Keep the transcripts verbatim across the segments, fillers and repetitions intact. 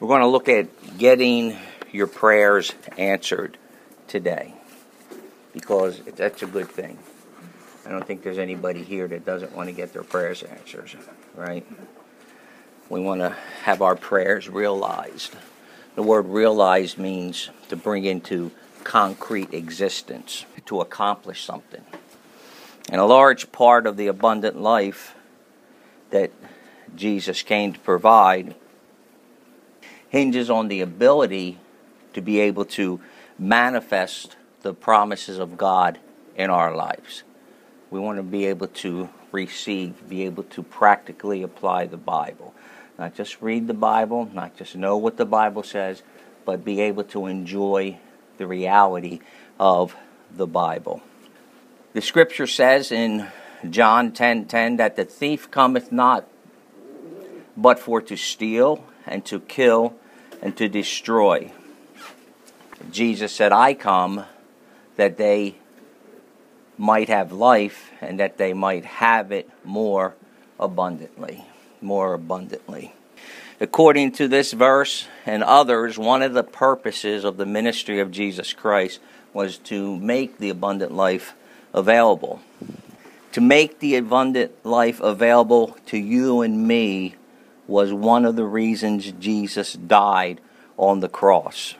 We're going to look at getting your prayers answered today, because that's a good thing. I don't think there's anybody here that doesn't want to get their prayers answered, right? We want to have our prayers realized. The word realized means to bring into concrete existence, to accomplish something. And a large part of the abundant life that Jesus came to provide hinges on the ability to be able to manifest the promises of God in our lives. We want to be able to receive, be able to practically apply the Bible. Not just read the Bible, not just know what the Bible says, but be able to enjoy the reality of the Bible. The scripture says in John ten ten that the thief cometh not but for to steal and to kill and to destroy. Jesus said, I come that they might have life and that they might have it more abundantly. More abundantly. According to this verse and others, one of the purposes of the ministry of Jesus Christ was to make the abundant life available. To make the abundant life available to you and me was one of the reasons Jesus died on the cross.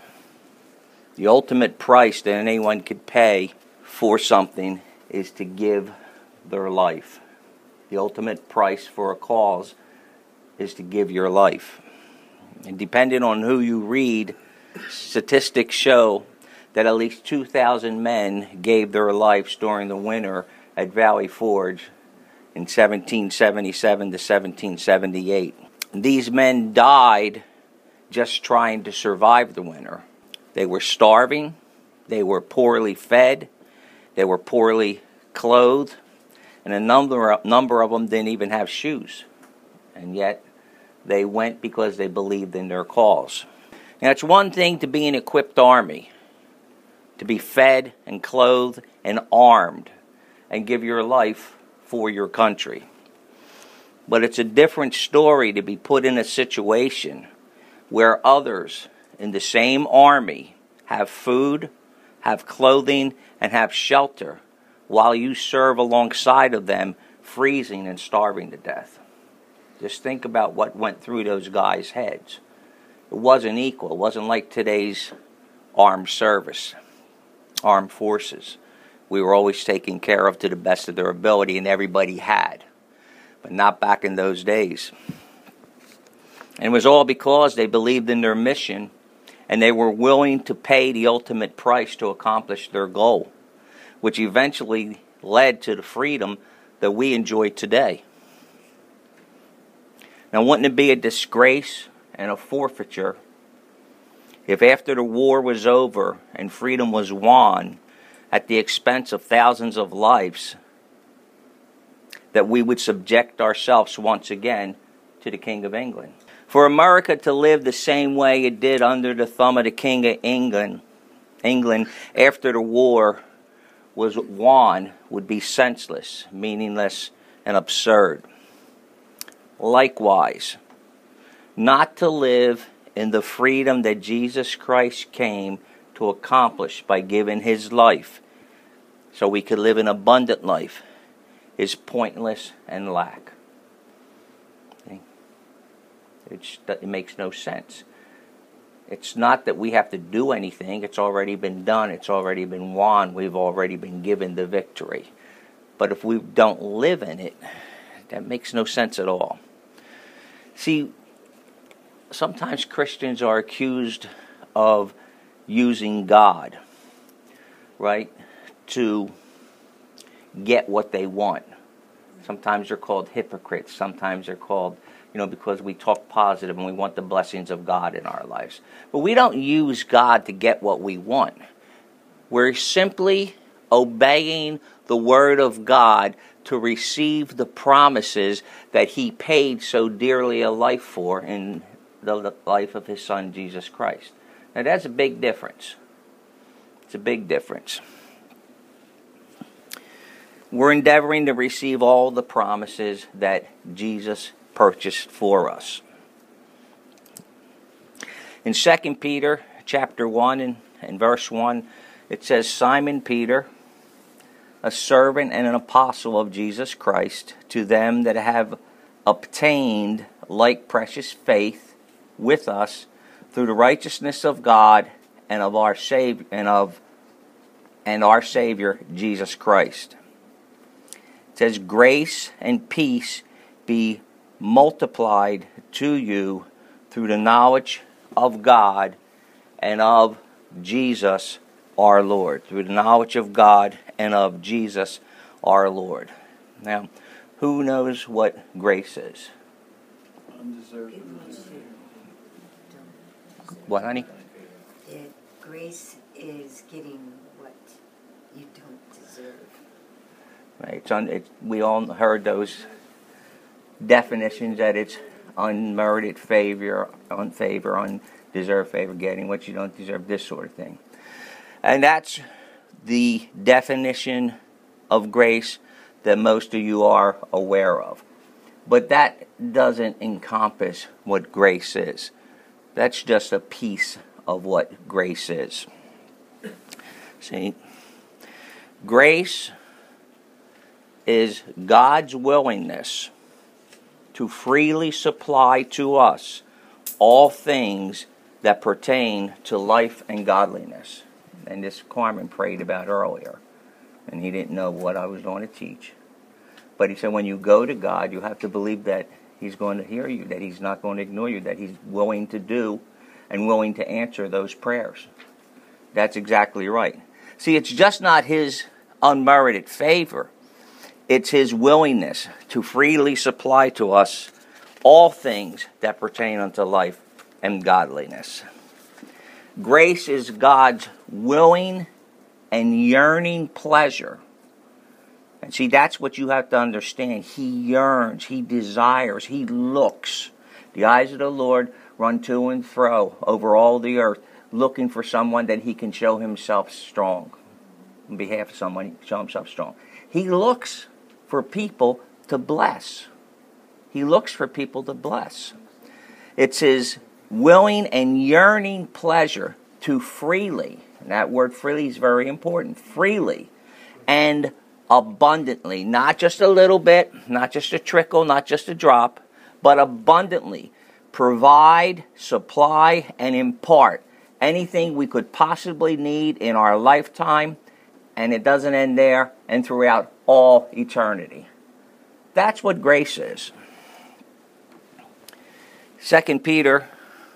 The ultimate price that anyone could pay for something is to give their life. The ultimate price for a cause is to give your life. And depending on who you read, statistics show that at least two thousand men gave their lives during the winter at Valley Forge in seventeen seventy-seven to seventeen seventy-eight. These men died just trying to survive the winter. They were starving, they were poorly fed, they were poorly clothed, and a number, number of them didn't even have shoes. And yet, they went because they believed in their cause. Now, it's one thing to be an equipped army, to be fed and clothed and armed, and give your life for your country. But it's a different story to be put in a situation where others in the same army have food, have clothing, and have shelter, while you serve alongside of them, freezing and starving to death. Just think about what went through those guys' heads. It wasn't equal. It wasn't like today's armed service, armed forces. We were always taken care of to the best of their ability, and everybody had. But not back in those days. And it was all because they believed in their mission, and they were willing to pay the ultimate price to accomplish their goal, which eventually led to the freedom that we enjoy today. Now, wouldn't it be a disgrace and a forfeiture if after the war was over and freedom was won at the expense of thousands of lives, that we would subject ourselves once again to the King of England? For America to live the same way it did under the thumb of the King of England, England after the war was won would be senseless, meaningless, and absurd. Likewise, not to live in the freedom that Jesus Christ came to accomplish by giving His life so we could live an abundant life is pointless and lack. Okay? It's, it makes no sense. It's not that we have to do anything. It's already been done. It's already been won. We've already been given the victory. But if we don't live in it, that makes no sense at all. See, sometimes Christians are accused of using God, right, to get what they want. Sometimes they're called hypocrites. Sometimes they're called, you know, because we talk positive and we want the blessings of God in our lives. But we don't use God to get what we want. We're simply obeying the Word of God to receive the promises that He paid so dearly a life for in the life of His Son, Jesus Christ. Now, that's a big difference. It's a big difference. We're endeavoring to receive all the promises that Jesus purchased for us. In Second Peter chapter one and, and verse one, it says, Simon Peter, a servant and an apostle of Jesus Christ, to them that have obtained like precious faith with us through the righteousness of God and of our Savior and of and our Savior Jesus Christ. It says, grace and peace be multiplied to you through the knowledge of God and of Jesus our Lord. Through the knowledge of God and of Jesus our Lord. Now, who knows what grace is? Undeserved. What, honey? It, grace is getting what you don't deserve. Right. It's un, it, we all heard those definitions that it's unmerited favor, unfavor, undeserved favor, getting what you don't deserve, this sort of thing. And that's the definition of grace that most of you are aware of. But that doesn't encompass what grace is. That's just a piece of what grace is. See, grace is God's willingness to freely supply to us all things that pertain to life and godliness. And this Carmen prayed about earlier. And he didn't know what I was going to teach. But he said when you go to God, you have to believe that He's going to hear you, that He's not going to ignore you, that He's willing to do and willing to answer those prayers. That's exactly right. See, it's just not His unmerited favor. It's His willingness to freely supply to us all things that pertain unto life and godliness. Grace is God's willing and yearning pleasure. And see, that's what you have to understand. He yearns, He desires, He looks. The eyes of the Lord run to and fro over all the earth, looking for someone that He can show Himself strong. On behalf of someone, show Himself strong. He looks for people to bless. He looks for people to bless. It's His willing and yearning pleasure to freely, and that word freely is very important, freely and abundantly, not just a little bit, not just a trickle, not just a drop, but abundantly provide, supply, and impart anything we could possibly need in our lifetime, and it doesn't end there, and throughout all eternity. That's what grace is. Second Peter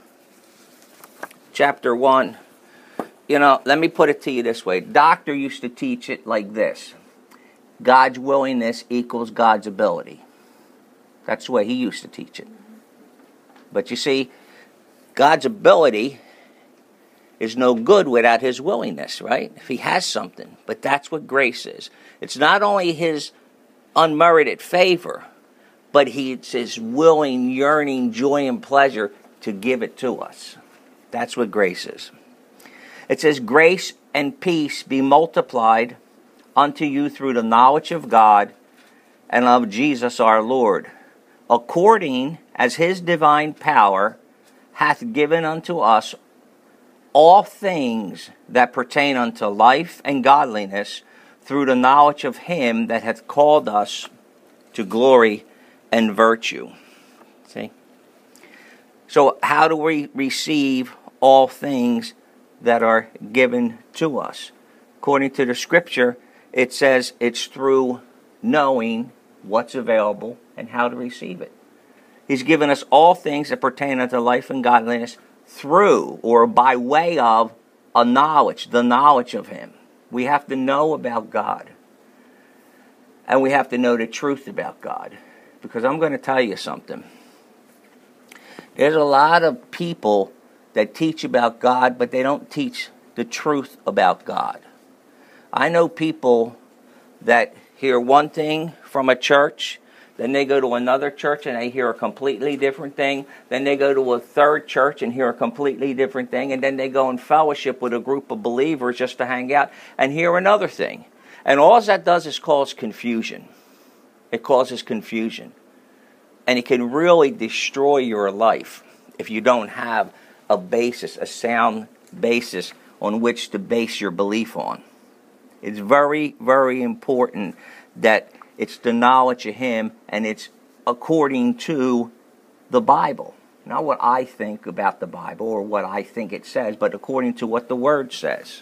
chapter one. You know, let me put it to you this way. Doctor used to teach it like this. God's willingness equals God's ability. That's the way he used to teach it. But you see, God's ability is no good without His willingness, right? If He has something. But that's what grace is. It's not only His unmerited favor, but he, it's His willing, yearning, joy, and pleasure to give it to us. That's what grace is. It says, grace and peace be multiplied unto you through the knowledge of God and of Jesus our Lord, according as His divine power hath given unto us all things that pertain unto life and godliness, through the knowledge of Him that hath called us to glory and virtue. See? So how do we receive all things that are given to us? According to the Scripture, it says it's through knowing what's available and how to receive it. He's given us all things that pertain unto life and godliness through or by way of a knowledge, the knowledge of Him. We have to know about God. And we have to know the truth about God. Because I'm going to tell you something. There's a lot of people that teach about God, but they don't teach the truth about God. I know people that hear one thing from a church, then they go to another church and they hear a completely different thing, then they go to a third church and hear a completely different thing, and then they go in fellowship with a group of believers just to hang out and hear another thing. And all that does is cause confusion. It causes confusion. And it can really destroy your life if you don't have a basis, a sound basis on which to base your belief on. It's very, very important that it's the knowledge of Him and it's according to the Bible. Not what I think about the Bible or what I think it says, but according to what the Word says.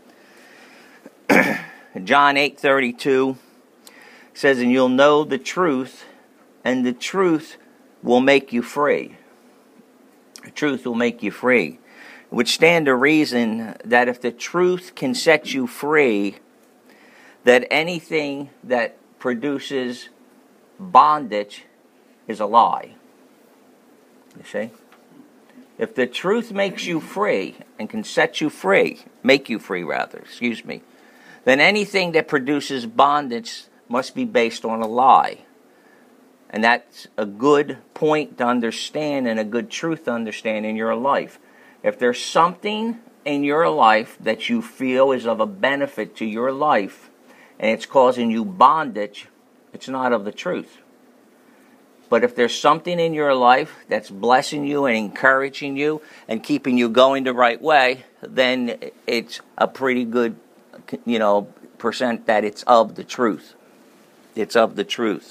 John eight thirty-two says, and you'll know the truth, and the truth will make you free. The truth will make you free. It would stand to reason that if the truth can set you free, that anything that produces bondage is a lie. You see? If the truth makes you free and can set you free, make you free rather, excuse me, then anything that produces bondage must be based on a lie. And that's a good point to understand and a good truth to understand in your life. If there's something in your life that you feel is of a benefit to your life and it's causing you bondage, it's not of the truth. But if there's something in your life that's blessing you and encouraging you and keeping you going the right way, then it's a pretty good, you know, percent that it's of the truth. It's of the truth.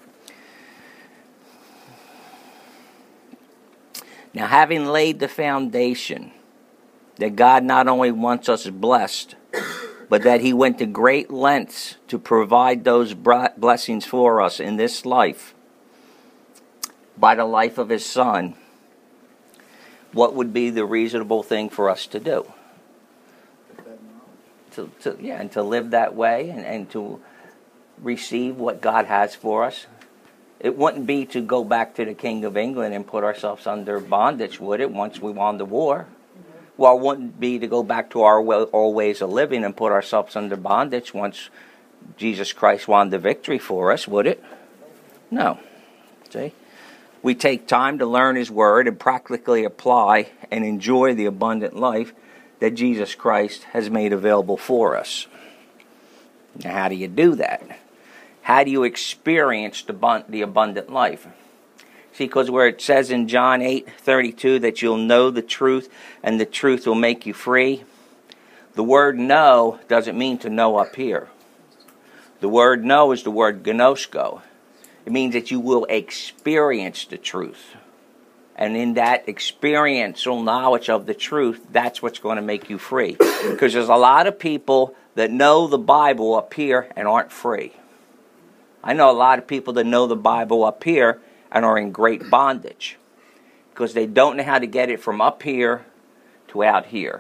Now, having laid the foundation that God not only wants us blessed, but that He went to great lengths to provide those blessings for us in this life, by the life of His Son, what would be the reasonable thing for us to do? To, to, yeah, and to live that way and, and to receive what God has for us. It wouldn't be to go back to the King of England and put ourselves under bondage, would it, once we won the war? Well, it wouldn't be to go back to our old ways of living and put ourselves under bondage once Jesus Christ won the victory for us, would it? No. See? We take time to learn His Word and practically apply and enjoy the abundant life that Jesus Christ has made available for us. Now, how do you do that? How do you experience the, bun- the abundant life? See, because where it says in John eight thirty-two that you'll know the truth and the truth will make you free, the word know doesn't mean to know up here. The word know is the word gnosko. It means that you will experience the truth. And in that experiential knowledge of the truth, that's what's going to make you free. Because there's a lot of people that know the Bible up here and aren't free. I know a lot of people that know the Bible up here and are in great bondage. Because they don't know how to get it from up here to out here.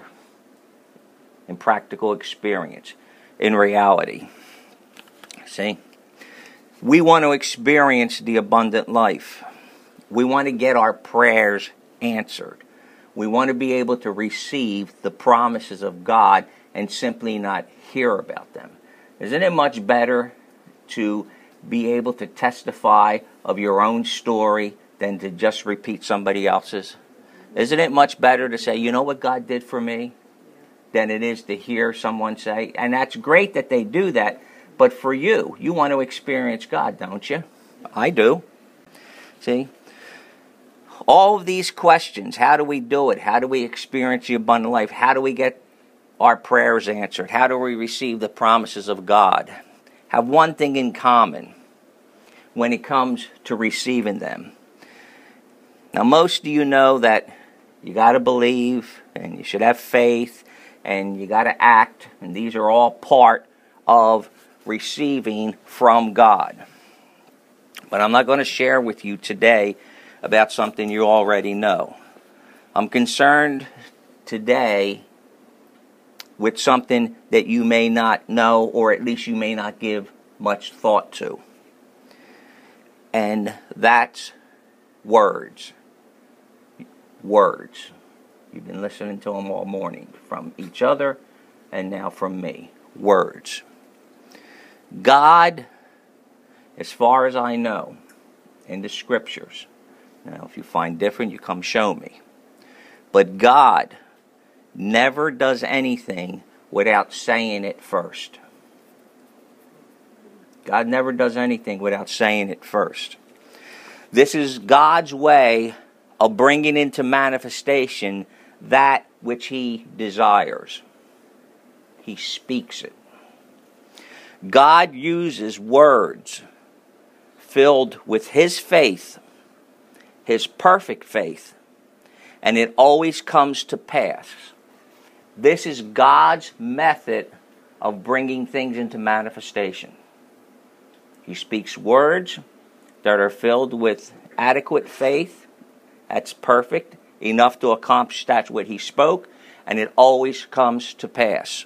In practical experience. In reality. See? We want to experience the abundant life. We want to get our prayers answered. We want to be able to receive the promises of God and simply not hear about them. Isn't it much better to be able to testify of your own story than to just repeat somebody else's? Isn't it much better to say, you know what God did for me, than it is to hear someone say, and that's great that they do that, but for you, you want to experience God, don't you? I do. See? All of these questions, how do we do it? How do we experience the abundant life? How do we get our prayers answered? How do we receive the promises of God? Have one thing in common when it comes to receiving them. Now, most of you know that you got to believe and you should have faith and you got to act, and these are all part of receiving from God. But I'm not going to share with you today about something you already know. I'm concerned today with something that you may not know, or at least you may not give much thought to. And that's words. Words. You've been listening to them all morning, from each other and now from me. Words. God, as far as I know, in the scriptures, now if you find different, you come show me. But God never does anything without saying it first. God never does anything without saying it first. This is God's way of bringing into manifestation that which he desires. He speaks it. God uses words filled with his faith, his perfect faith, and it always comes to pass. This is God's method of bringing things into manifestation. He speaks words that are filled with adequate faith, that's perfect, enough to accomplish that's what he spoke, and it always comes to pass.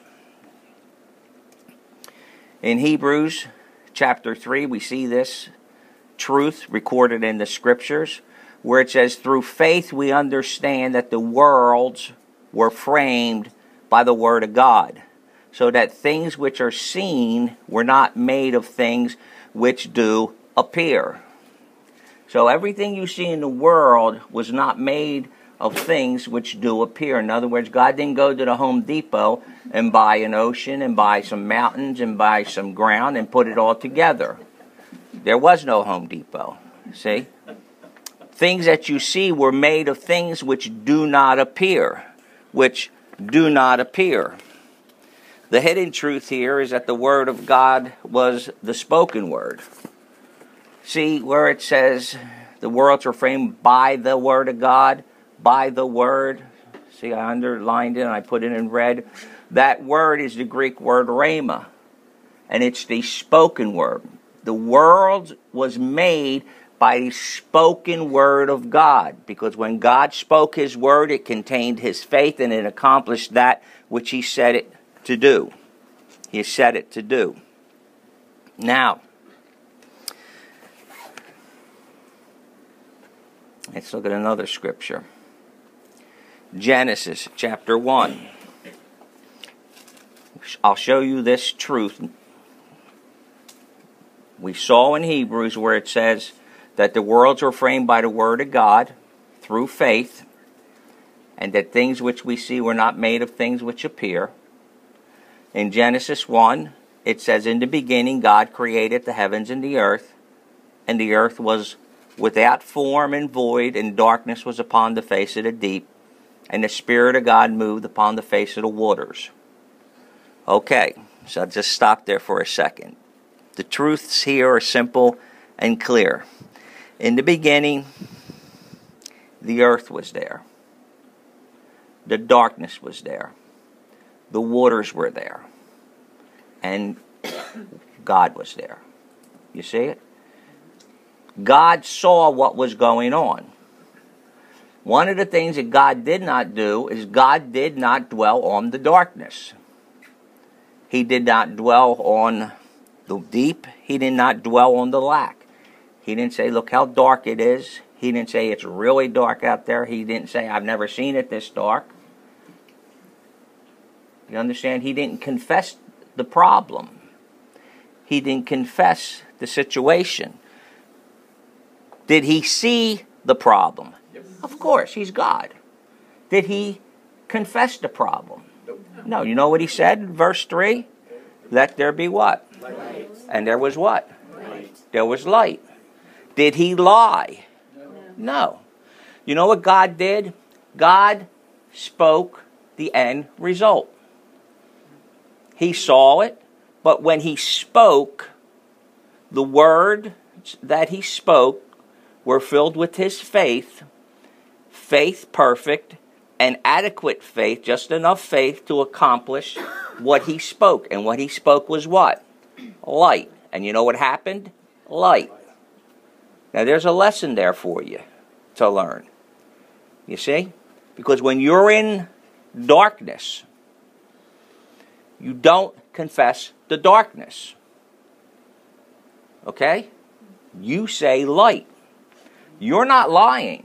In Hebrews chapter three, we see this truth recorded in the scriptures, where it says, through faith we understand that the worlds were framed by the word of God, so that things which are seen were not made of things which do appear. So everything you see in the world was not made of things which do appear. In other words, God didn't go to the Home Depot and buy an ocean and buy some mountains and buy some ground and put it all together. There was no Home Depot. See? Things that you see were made of things which do not appear. Which do not appear. The hidden truth here is that the Word of God was the spoken Word. See where it says the worlds are framed by the Word of God, by the Word. See, I underlined it and I put it in red. That word is the Greek word rhema, and it's the spoken word. The world was made by the spoken word of God, because when God spoke his word, it contained his faith and it accomplished that which he said it to do. He said it to do. Now, let's look at another scripture. Genesis chapter one. I'll show you this truth. We saw in Hebrews where it says that the worlds were framed by the word of God through faith, and that things which we see were not made of things which appear. In Genesis one, it says, in the beginning God created the heavens and the earth, and the earth was without form and void, and darkness was upon the face of the deep, and the Spirit of God moved upon the face of the waters. Okay, so I'll just stop there for a second. The truths here are simple and clear. In the beginning, the earth was there. The darkness was there. The waters were there. And God was there. You see it? God saw what was going on. One of the things that God did not do is God did not dwell on the darkness. He did not dwell on the deep. He did not dwell on the lack. He didn't say, look how dark it is. He didn't say it's really dark out there. He didn't say, I've never seen it this dark. You understand? He didn't confess the problem. He didn't confess the situation. Did he see the problem? Yep. Of course, he's God. Did he confess the problem? Nope. No. You know what he said in verse three? Let there be what? Light. And there was what? Light. There was light. Did he lie? No. No. You know what God did? God spoke the end result. He saw it, but when he spoke, the words that he spoke were filled with his faith, faith perfect, and adequate faith, just enough faith to accomplish what he spoke. And what he spoke was what? Light. And you know what happened? Light. Now there's a lesson there for you to learn. You see? Because when you're in darkness, you don't confess the darkness. Okay? You say light. You're not lying.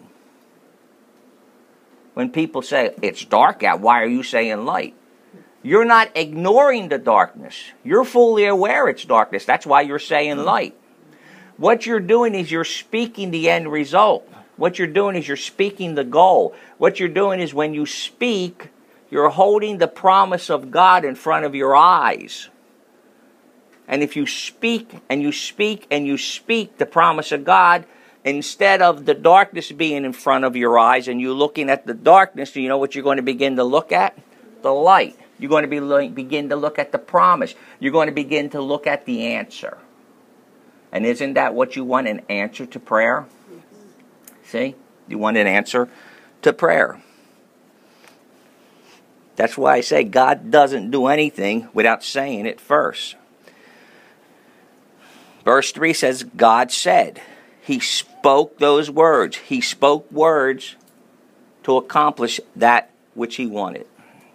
When people say, it's dark out, why are you saying light? You're not ignoring the darkness. You're fully aware it's darkness. That's why you're saying light. What you're doing is you're speaking the end result. What you're doing is you're speaking the goal. What you're doing is when you speak, you're holding the promise of God in front of your eyes. And if you speak and you speak and you speak the promise of God, instead of the darkness being in front of your eyes and you looking at the darkness, you know what you're going to begin to look at? The light. You're going to be lo- begin to look at the promise. You're going to begin to look at the answer. And isn't that what you want, an answer to prayer? See? You want an answer to prayer. That's why I say God doesn't do anything without saying it first. Verse three says, God said. He spoke those words. He spoke words to accomplish that which he wanted.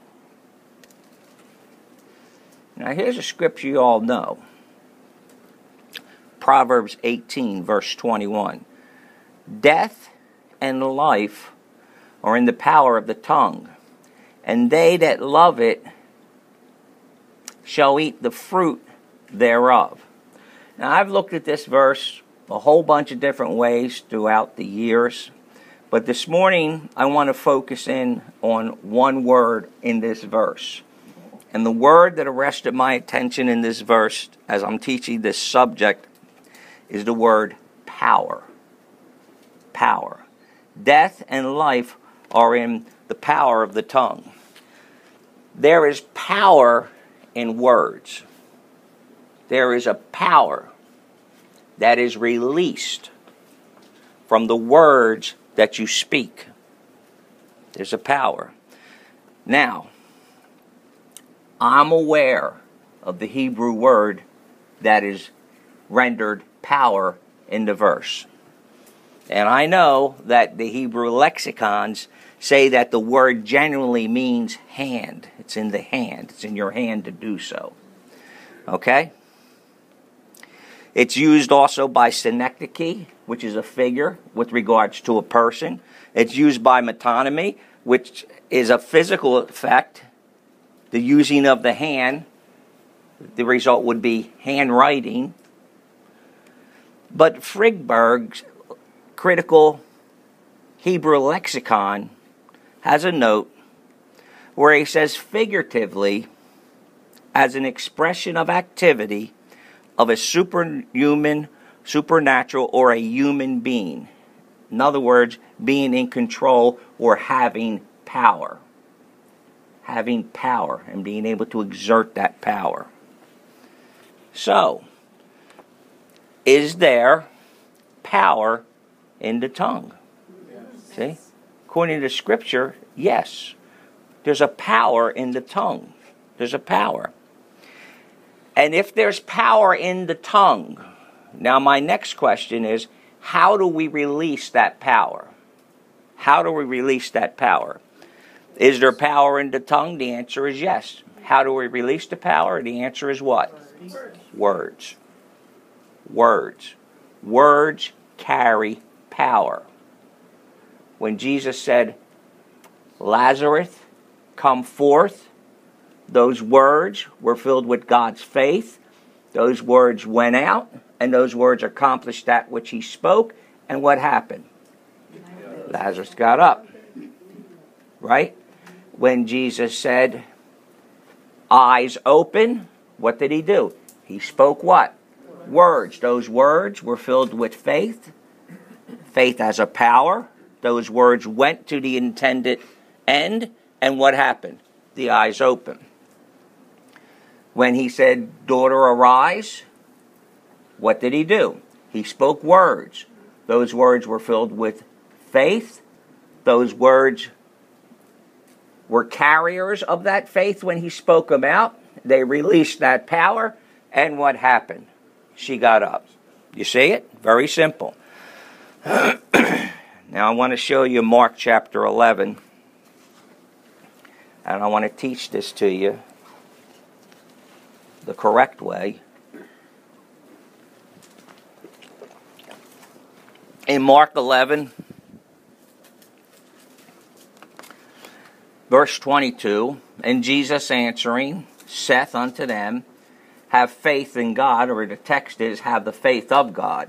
Now here's a scripture you all know. Proverbs eighteen, verse twenty-one. Death and life are in the power of the tongue, and they that love it shall eat the fruit thereof. Now I've looked at this verse a whole bunch of different ways throughout the years, but this morning I want to focus in on one word in this verse. And the word that arrested my attention in this verse as I'm teaching this subject is the word power. Power. Death and life are in the power of the tongue. There is power in words. There is a power that is released from the words that you speak. There's a power. Now, I'm aware of the Hebrew word that is rendered power in the verse. And I know that the Hebrew lexicons say that the word generally means hand. It's in the hand. It's in your hand to do so. Okay? It's used also by synecdoche, which is a figure with regards to a person. It's used by metonymy, which is a physical effect. The using of the hand, the result would be handwriting. But Frigberg's critical Hebrew lexicon has a note where he says figuratively, as an expression of activity of a superhuman, supernatural, or a human being. In other words, being in control or having power. Having power and being able to exert that power. So, is there power in the tongue? Yes. See? According to Scripture, yes. There's a power in the tongue. There's a power. And if there's power in the tongue, now my next question is, how do we release that power? How do we release that power? Is there power in the tongue? The answer is yes. How do we release the power? The answer is what? Words. Words. Words carry power. When Jesus said, Lazarus, come forth, those words were filled with God's faith. Those words went out, and those words accomplished that which he spoke. And what happened? Lazarus got up. Right? When Jesus said, eyes open, what did he do? He spoke what? Words. Those words were filled with faith. Faith as a power. Those words went to the intended end. And what happened? The eyes opened. When he said, daughter, arise, what did he do? He spoke words. Those words were filled with faith. Those words were carriers of that faith when he spoke them out. They released that power. And what happened? She got up. You see it? Very simple. Now I want to show you Mark chapter eleven. And I want to teach this to you the correct way. In Mark eleven, verse twenty-two, and Jesus answering saith unto them, have faith in God, or the text is, have the faith of God.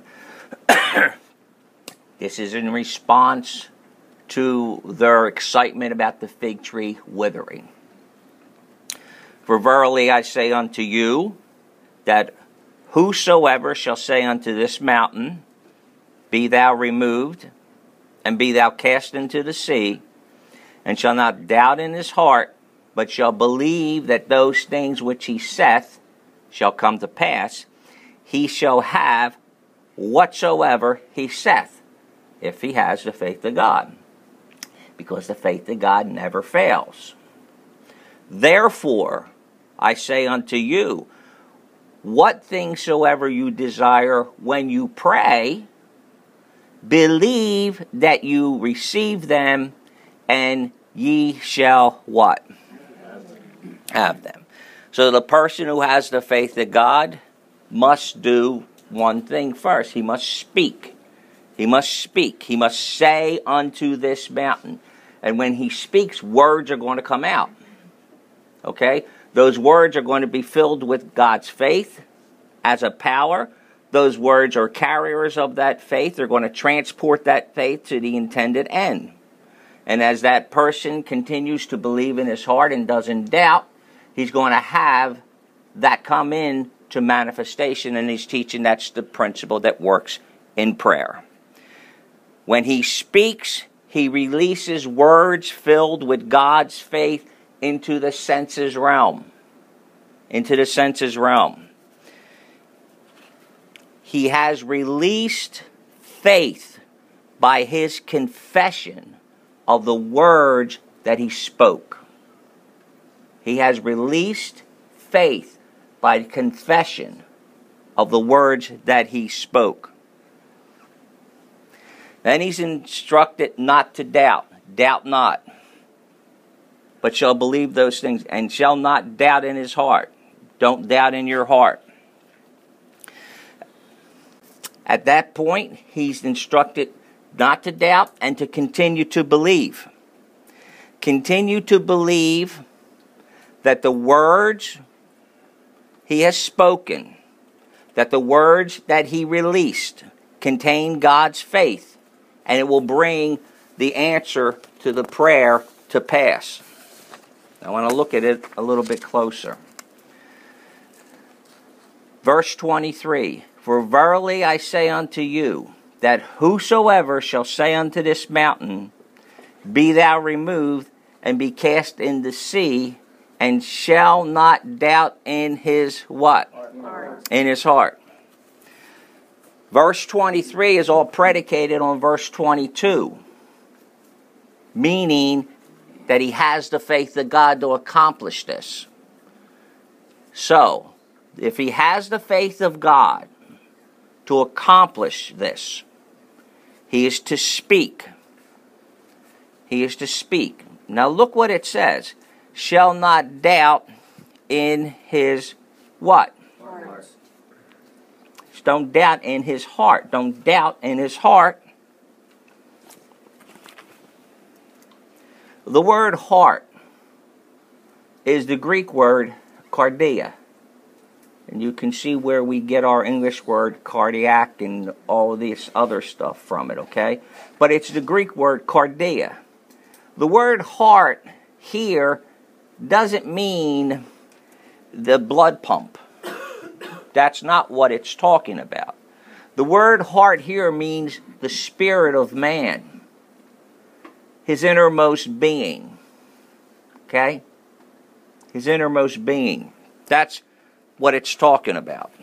This is in response to their excitement about the fig tree withering. For verily I say unto you, that whosoever shall say unto this mountain, be thou removed, and be thou cast into the sea, and shall not doubt in his heart, but shall believe that those things which he saith shall come to pass, he shall have whatsoever he saith, if he has the faith of God. Because the faith of God never fails. Therefore, I say unto you, what things soever you desire when you pray, believe that you receive them, and ye shall what? Have them. So the person who has the faith of God must do one thing first. He must speak. He must speak. He must say unto this mountain. And when he speaks, words are going to come out. Okay? Those words are going to be filled with God's faith as a power. Those words are carriers of that faith. They're going to transport that faith to the intended end. And as that person continues to believe in his heart and doesn't doubt, he's going to have that come in to manifestation. And he's teaching that's the principle that works in prayer. When he speaks, he releases words filled with God's faith into the senses realm. Into the senses realm. He has released faith by his confession of the words that he spoke. He has released faith by confession of the words that he spoke. Then he's instructed not to doubt. Doubt not, but shall believe those things, and shall not doubt in his heart. Don't doubt in your heart. At that point, he's instructed not to doubt and to continue to believe. Continue to believe that the words he has spoken, that the words that he released contain God's faith, and it will bring the answer to the prayer to pass. I want to look at it a little bit closer. Verse twenty-three, for verily I say unto you, that whosoever shall say unto this mountain, be thou removed, and be cast in the sea, and shall not doubt in his what? Heart. In his heart. Verse twenty-three is all predicated on verse twenty-two, meaning that he has the faith of God to accomplish this. So, if he has the faith of God to accomplish this, he is to speak. He is to speak. Now look what it says. Shall not doubt in his what? Heart. Don't doubt in his heart. Don't doubt in his heart. The word heart is the Greek word cardia. And you can see where we get our English word cardiac and all this other stuff from it, okay? But it's the Greek word cardia. The word heart here doesn't mean the blood pump. That's not what it's talking about. The word heart here means the spirit of man, his innermost being. Okay? His innermost being. That's what it's talking about.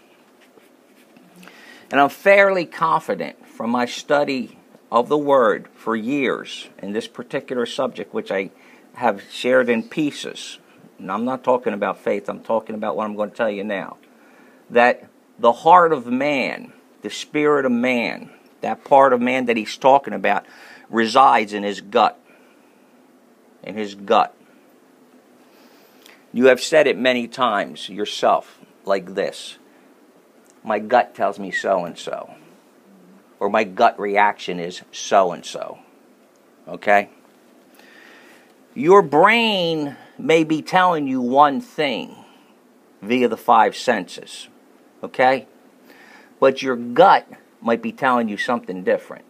And I'm fairly confident from my study of the Word for years in this particular subject, which I have shared in pieces. And I'm not talking about faith, I'm talking about what I'm going to tell you now. That the heart of man, the spirit of man, that part of man that he's talking about, resides in his gut. In his gut. You have said it many times yourself, like this. My gut tells me so-and-so. Or my gut reaction is so-and-so. Okay? Your brain may be telling you one thing via the five senses. Okay? But your gut might be telling you something different.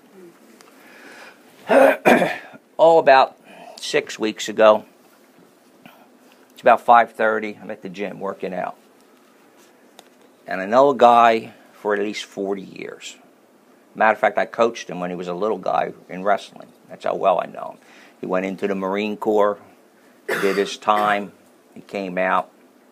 All about six weeks ago, it's about five thirty, I'm at the gym working out. And I know a guy for at least forty years. Matter of fact, I coached him when he was a little guy in wrestling. That's how well I know him. He went into the Marine Corps, did his time, he came out.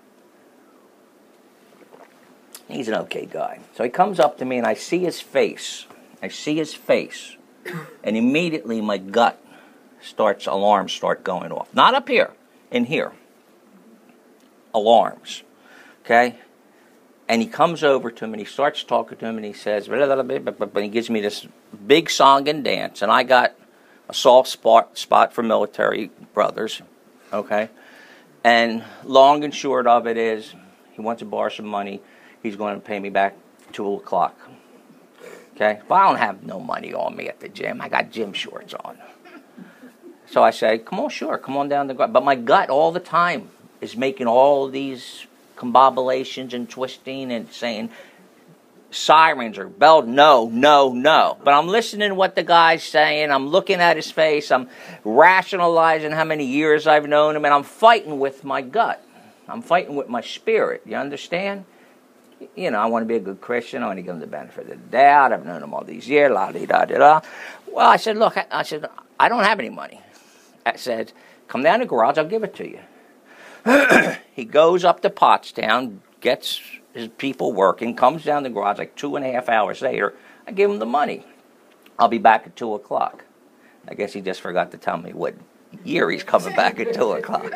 He's an okay guy. So he comes up to me and I see his face. I see his face. And immediately my gut starts, alarms start going off. Not up here, in here. Alarms. Okay? And he comes over to me and he starts talking to him and he says, blah, blah, blah, blah, blah, blah, and he gives me this big song and dance. And I got a soft spot, spot for military brothers. Okay? And long and short of it is, he wants to borrow some money. He's going to pay me back two o'clock. Okay? But I don't have no money on me at the gym. I got gym shorts on. So I say, come on, sure, come on down the gut. But my gut all the time is making all these combobulations and twisting and saying sirens or bell, no, no, no. But I'm listening to what the guy's saying. I'm looking at his face. I'm rationalizing how many years I've known him. And I'm fighting with my gut. I'm fighting with my spirit. You understand? You know, I want to be a good Christian. I want to give him the benefit of the doubt. I've known him all these years. La di da di da. Well, I said, look, I, I said, I don't have any money. I said, come down to the garage. I'll give it to you. He goes up to Pottstown, gets his people working, comes down the garage like two and a half hours later. I give him the money. I'll be back at two o'clock. I guess he just forgot to tell me what year he's coming back at two o'clock.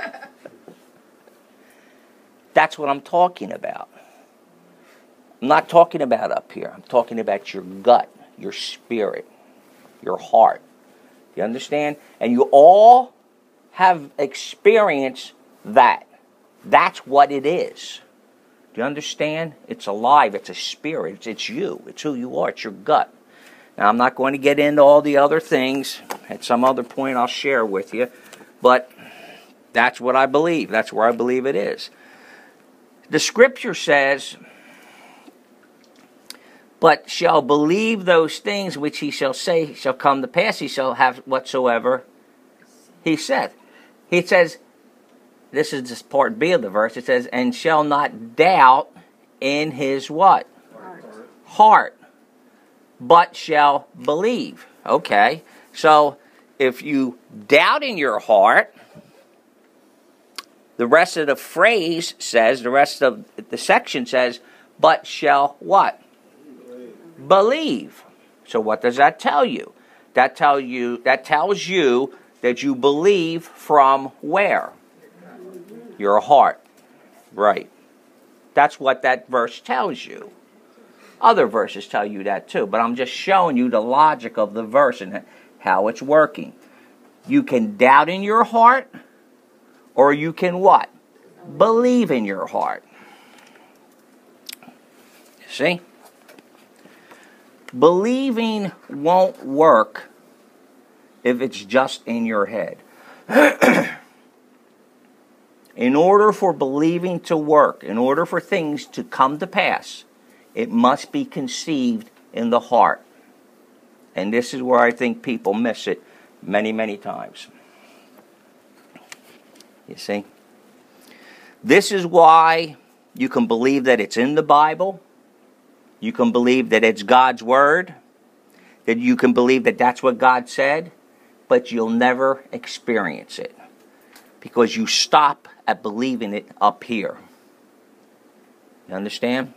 That's what I'm talking about. I'm not talking about up here. I'm talking about your gut, your spirit, your heart. You understand? And you all have experienced that. That's what it is. Do you understand? It's alive. It's a spirit. It's, it's you. It's who you are. It's your gut. Now, I'm not going to get into all the other things. At some other point, I'll share with you. But that's what I believe. That's where I believe it is. The scripture says, but shall believe those things which he shall say shall come to pass. He shall have whatsoever he saith. He says, this is just part B of the verse. It says, and shall not doubt in his what? Heart. Heart. But shall believe. Okay. So, if you doubt in your heart, the rest of the phrase says, the rest of the section says, but shall what? Believe. Believe. So what does that tell you? That tell you that tells you that you believe from where? Your heart. Right. That's what that verse tells you. Other verses tell you that too, but I'm just showing you the logic of the verse and how it's working. You can doubt in your heart, or you can what? Believe in your heart. See? Believing won't work if it's just in your head. In order for believing to work, in order for things to come to pass, it must be conceived in the heart. And this is where I think people miss it many, many times. You see? This is why you can believe that it's in the Bible. You can believe that it's God's Word. That you can believe that that's what God said. But you'll never experience it. Because you stop at believing it up here. You understand?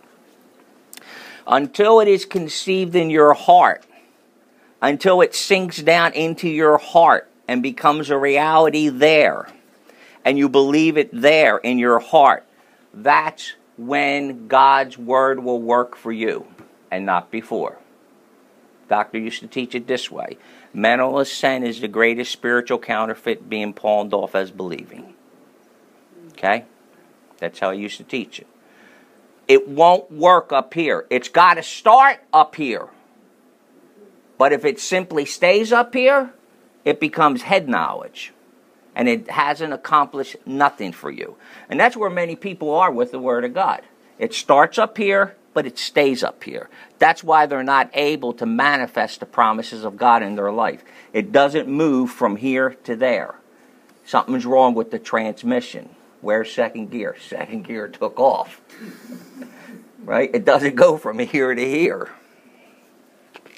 Until it is conceived in your heart, until it sinks down into your heart and becomes a reality there, and you believe it there in your heart, that's when God's Word will work for you, and not before. Doctor used to teach it this way. Mental assent is the greatest spiritual counterfeit being pawned off as believing. Okay? That's how he used to teach it. It won't work up here. It's got to start up here. But if it simply stays up here, it becomes head knowledge. And it hasn't accomplished nothing for you. And that's where many people are with the Word of God. It starts up here, but it stays up here. That's why they're not able to manifest the promises of God in their life. It doesn't move from here to there. Something's wrong with the transmission. Where's second gear? Second gear took off. Right? It doesn't go from here to here.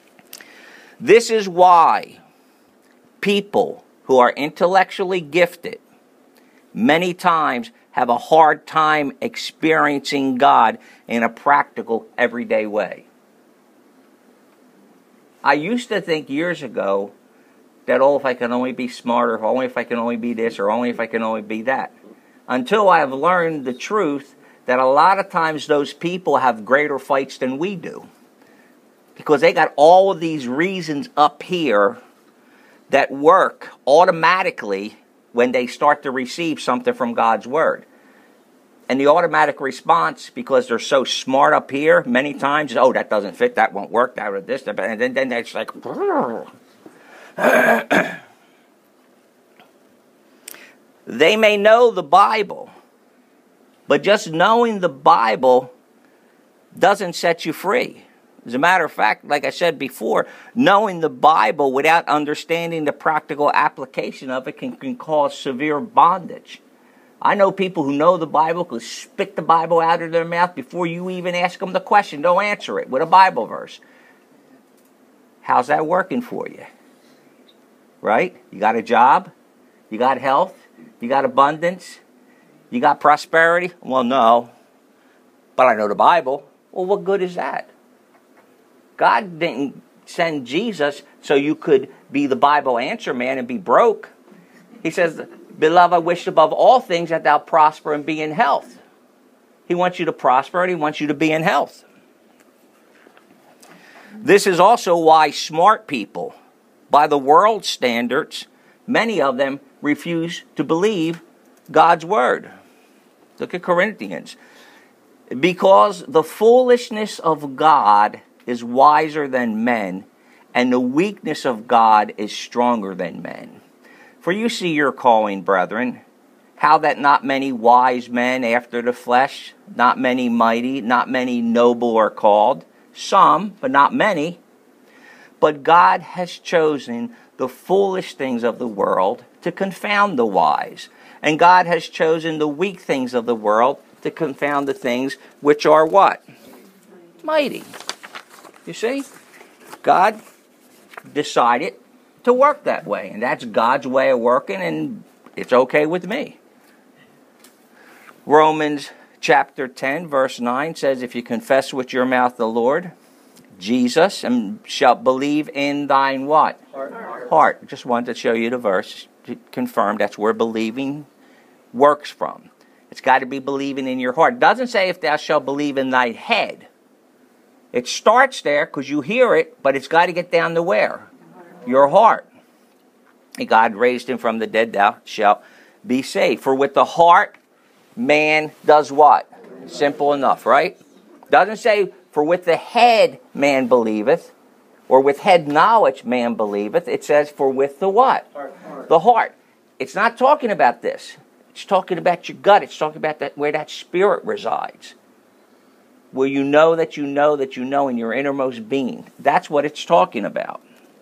This is why people who are intellectually gifted many times have a hard time experiencing God in a practical, everyday way. I used to think years ago that, oh, if I can only be smarter, if only if I can only be this, or only if I can only be that. Until I have learned the truth that a lot of times those people have greater fights than we do. Because they got all of these reasons up here that work automatically when they start to receive something from God's Word. And the automatic response, because they're so smart up here, many times is, oh, that doesn't fit, that won't work, that or this, that, and then, then it's like, they may know the Bible, but just knowing the Bible doesn't set you free. As a matter of fact, like I said before, knowing the Bible without understanding the practical application of it can, can cause severe bondage. I know people who know the Bible could spit the Bible out of their mouth before you even ask them the question. Don't answer it with a Bible verse. How's that working for you? Right? You got a job? You got health? You got abundance? You got prosperity? Well, no. But I know the Bible. Well, what good is that? God didn't send Jesus so you could be the Bible answer man and be broke. He says, beloved, I wish above all things that thou prosper and be in health. He wants you to prosper and he wants you to be in health. This is also why smart people, by the world's standards, many of them refuse to believe God's Word. Look at Corinthians. Because the foolishness of God is wiser than men, and the weakness of God is stronger than men. For you see your calling, brethren, how that not many wise men after the flesh, not many mighty, not many noble are called, some, but not many. But God has chosen the foolish things of the world to confound the wise, and God has chosen the weak things of the world to confound the things which are what? Mighty. You see? God decided to work that way, and that's God's way of working, and it's okay with me. Romans chapter ten, verse nine says, if you confess with your mouth the Lord Jesus, and shalt believe in thine what? Heart. Heart. Just wanted to show you the verse to confirm that's where believing works from. It's got to be believing in your heart. It doesn't say if thou shalt believe in thy head. It starts there because you hear it, but it's got to get down to where? Your heart. And God raised him from the dead, thou shalt be saved. For with the heart, man does what? Simple enough, right? Doesn't say, for with the head man believeth, or with head knowledge man believeth. It says, for with the what? Heart, heart. The heart. It's not talking about this. It's talking about your gut. It's talking about that where that spirit resides. Where you know that you know that you know in your innermost being. That's what it's talking about.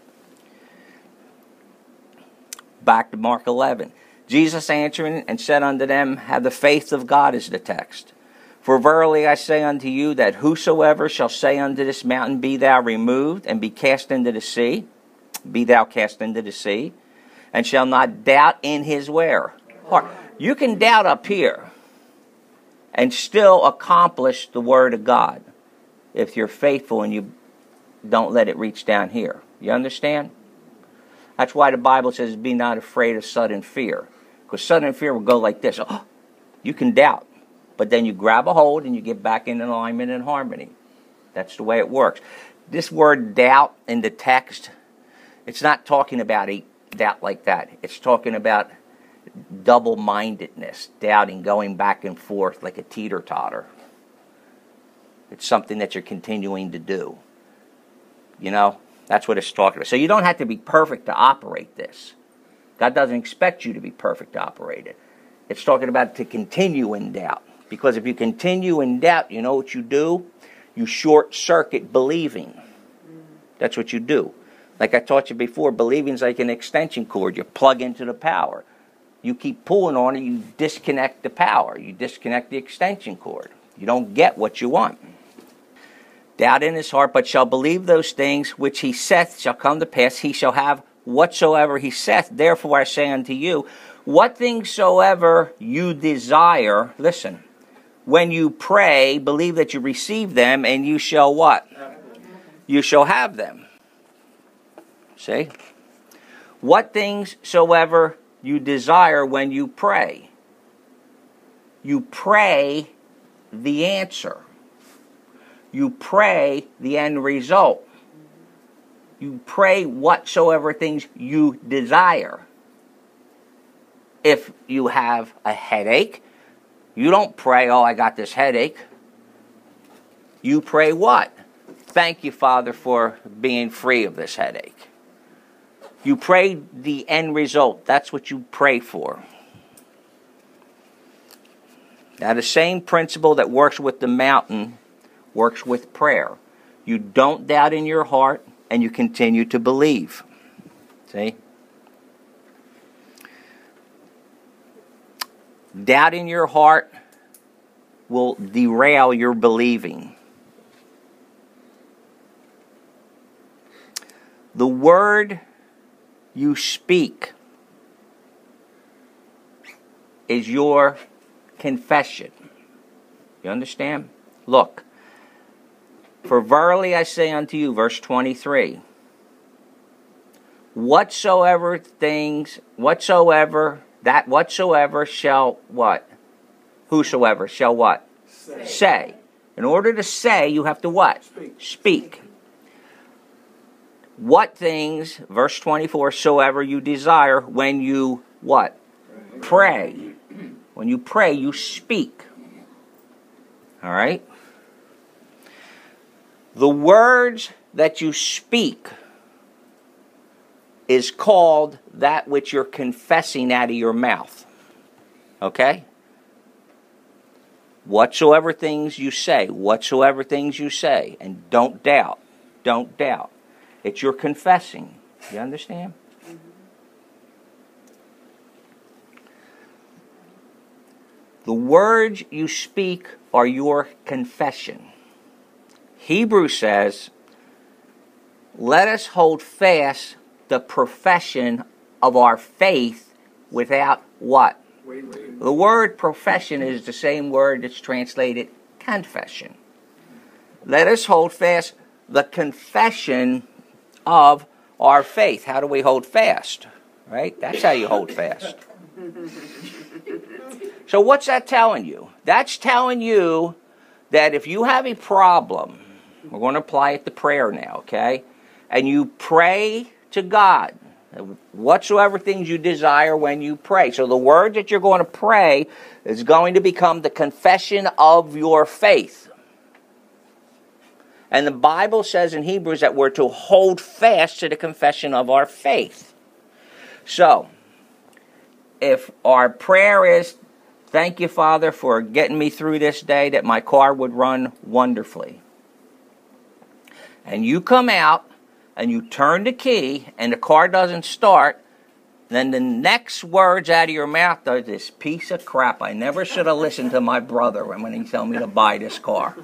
Back to Mark eleven. Jesus answering and said unto them, have the faith of God is the text. For verily I say unto you that whosoever shall say unto this mountain, be thou removed and be cast into the sea, be thou cast into the sea, and shall not doubt in his where? Heart. You can doubt up here and still accomplish the word of God if you're faithful and you don't let it reach down here. You understand? That's why the Bible says, be not afraid of sudden fear. Because sudden fear will go like this. Oh, you can doubt. But then you grab a hold and you get back in alignment and harmony. That's the way it works. This word doubt in the text, it's not talking about a doubt like that. It's talking about double-mindedness, doubting, going back and forth like a teeter-totter. It's something that you're continuing to do. You know, that's what it's talking about. So you don't have to be perfect to operate this. God doesn't expect you to be perfect to operate it. It's talking about to continue in doubt. Because if you continue in doubt, you know what you do? You short-circuit believing. That's what you do. Like I taught you before, believing is like an extension cord. You plug into the power. You keep pulling on it, you disconnect the power. You disconnect the extension cord. You don't get what you want. doubt in his heart, but shall believe those things which he saith shall come to pass, he shall have whatsoever he saith. Therefore I say unto you, what things soever you desire, listen, when you pray, believe that you receive them, and you shall what? You shall have them. See? What things soever you desire when you pray. You pray the answer. You pray the end result. You pray whatsoever things you desire. If you have a headache, you don't pray, oh, I got this headache. You pray what? Thank you, Father, for being free of this headache. You pray the end result. That's what you pray for. Now, the same principle that works with the mountain works with prayer. You don't doubt in your heart, and you continue to believe. See? Doubt in your heart will derail your believing. The word you speak is your confession. You understand? Look. For verily I say unto you, verse twenty-three, whatsoever things, whatsoever, that whatsoever shall what? Whosoever shall what? Say. Say. In order to say, you have to what? Speak. Speak. What things, verse twenty-four, soever you desire when you what? Pray. When you pray, you speak. All right? The words that you speak is called that which you're confessing out of your mouth. Okay? Whatsoever things you say, whatsoever things you say, and don't doubt, don't doubt. It's your confessing. You understand? Mm-hmm. The words you speak are your confession. Hebrews says, let us hold fast the profession of our faith without what? Wait, wait. The word profession is the same word that's translated confession. Let us hold fast the confession of our faith. How do we hold fast? Right? That's how you hold fast. So what's that telling you? That's telling you that if you have a problem, we're going to apply it to prayer now, okay? And you pray to God, whatsoever things you desire when you pray. So the word that you're going to pray is going to become the confession of your faith. And the Bible says in Hebrews that we're to hold fast to the confession of our faith. So, if our prayer is, thank you, Father, for getting me through this day, that my car would run wonderfully. And you come out and you turn the key and the car doesn't start, then the next words out of your mouth are this piece of crap. I never should have listened to my brother when he told me to buy this car.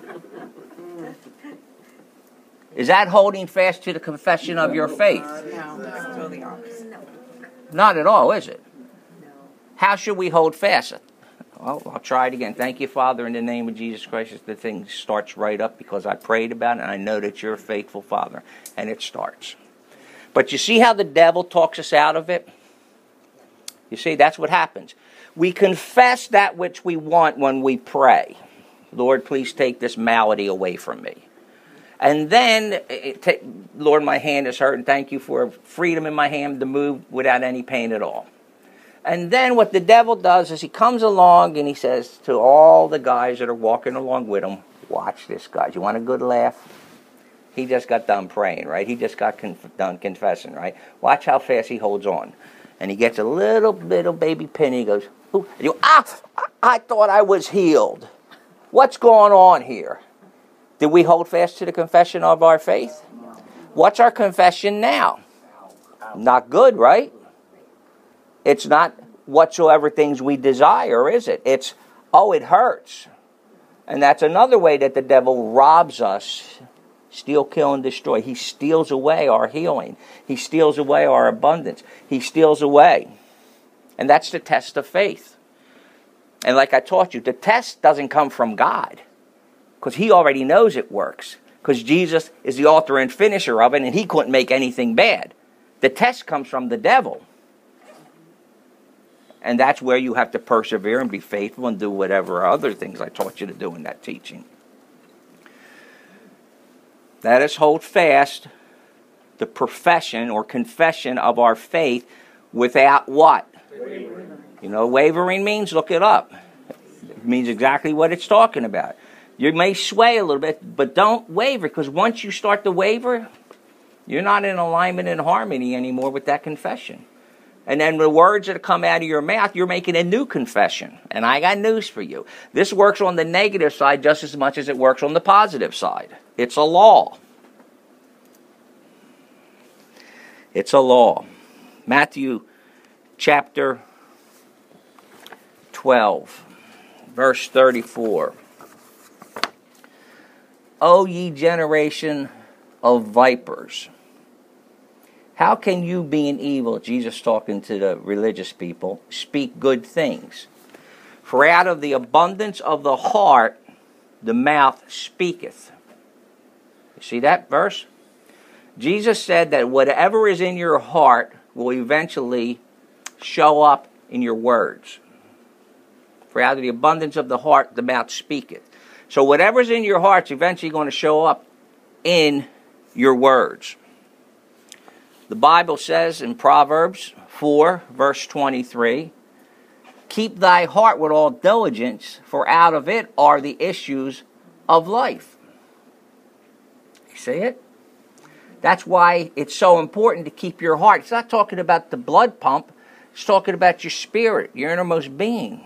Is that holding fast to the confession of your faith? No, that's totally opposite. Not at all, is it? No. How should we hold fast? Well, I'll try it again. Thank you, Father, in the name of Jesus Christ. The thing starts right up because I prayed about it and I know that you're a faithful Father. And it starts. But you see how the devil talks us out of it? You see, that's what happens. We confess that which we want when we pray. Lord, please take this malady away from me. And then, it ta- Lord, my hand is hurting. Thank you for freedom in my hand to move without any pain at all. And then what the devil does is he comes along and he says to all the guys that are walking along with him, watch this, guys. You want a good laugh? He just got done praying, right? He just got conf- done confessing, right? Watch how fast he holds on. And he gets a little, little baby pin. He goes, ooh. And you, ah, I thought I was healed. What's going on here? Did we hold fast to the confession of our faith? What's our confession now? Not good, right? It's not whatsoever things we desire, is it? It's, oh, it hurts. And that's another way that the devil robs us Steal, kill, and destroy. He steals away our healing. He steals away our abundance. He steals away. And that's the test of faith. And like I taught you, the test doesn't come from God, because he already knows it works, because Jesus is the author and finisher of it, and he couldn't make anything bad. The test comes from the devil. And that's where you have to persevere and be faithful and do whatever other things I taught you to do in that teaching. Let us hold fast the profession or confession of our faith without what? Wavering. You know, wavering means, look it up. It means exactly what it's talking about. You may sway a little bit, but don't waver, because once you start to waver, you're not in alignment and harmony anymore with that confession. And then the words that come out of your mouth, you're making a new confession. And I got news for you. This works on the negative side just as much as it works on the positive side. It's a law. It's a law. Matthew chapter twelve, verse thirty-four. O ye generation of vipers, how can you, being evil, Jesus talking to the religious people, speak good things? For out of the abundance of the heart, the mouth speaketh. You see that verse? Jesus said that whatever is in your heart will eventually show up in your words. For out of the abundance of the heart, the mouth speaketh. So whatever's in your heart's eventually going to show up in your words. The Bible says in Proverbs four, verse twenty-three, keep thy heart with all diligence, for out of it are the issues of life. You see it? That's why it's so important to keep your heart. It's not talking about the blood pump. It's talking about your spirit, your innermost being.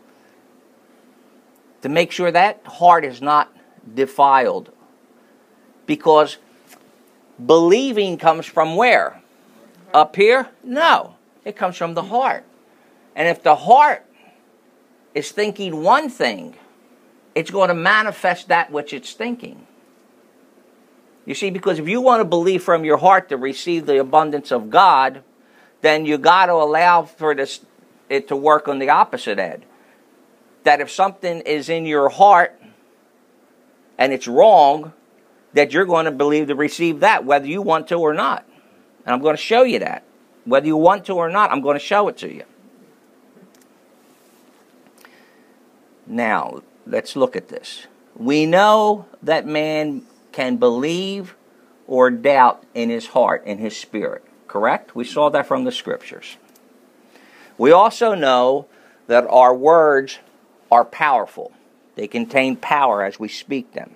To make sure that heart is not defiled. Because believing comes from where? Up here? No. It comes from the heart. And if the heart is thinking one thing, it's going to manifest that which it's thinking. You see, because if you want to believe from your heart to receive the abundance of God, then you got to allow for this, it to work on the opposite end. That if something is in your heart and it's wrong, that you're going to believe to receive that, whether you want to or not. And I'm going to show you that. Whether you want to or not, I'm going to show it to you. Now, let's look at this. We know that man can believe or doubt in his heart, in his spirit. Correct? We saw that from the scriptures. We also know that our words are powerful. They contain power as we speak them.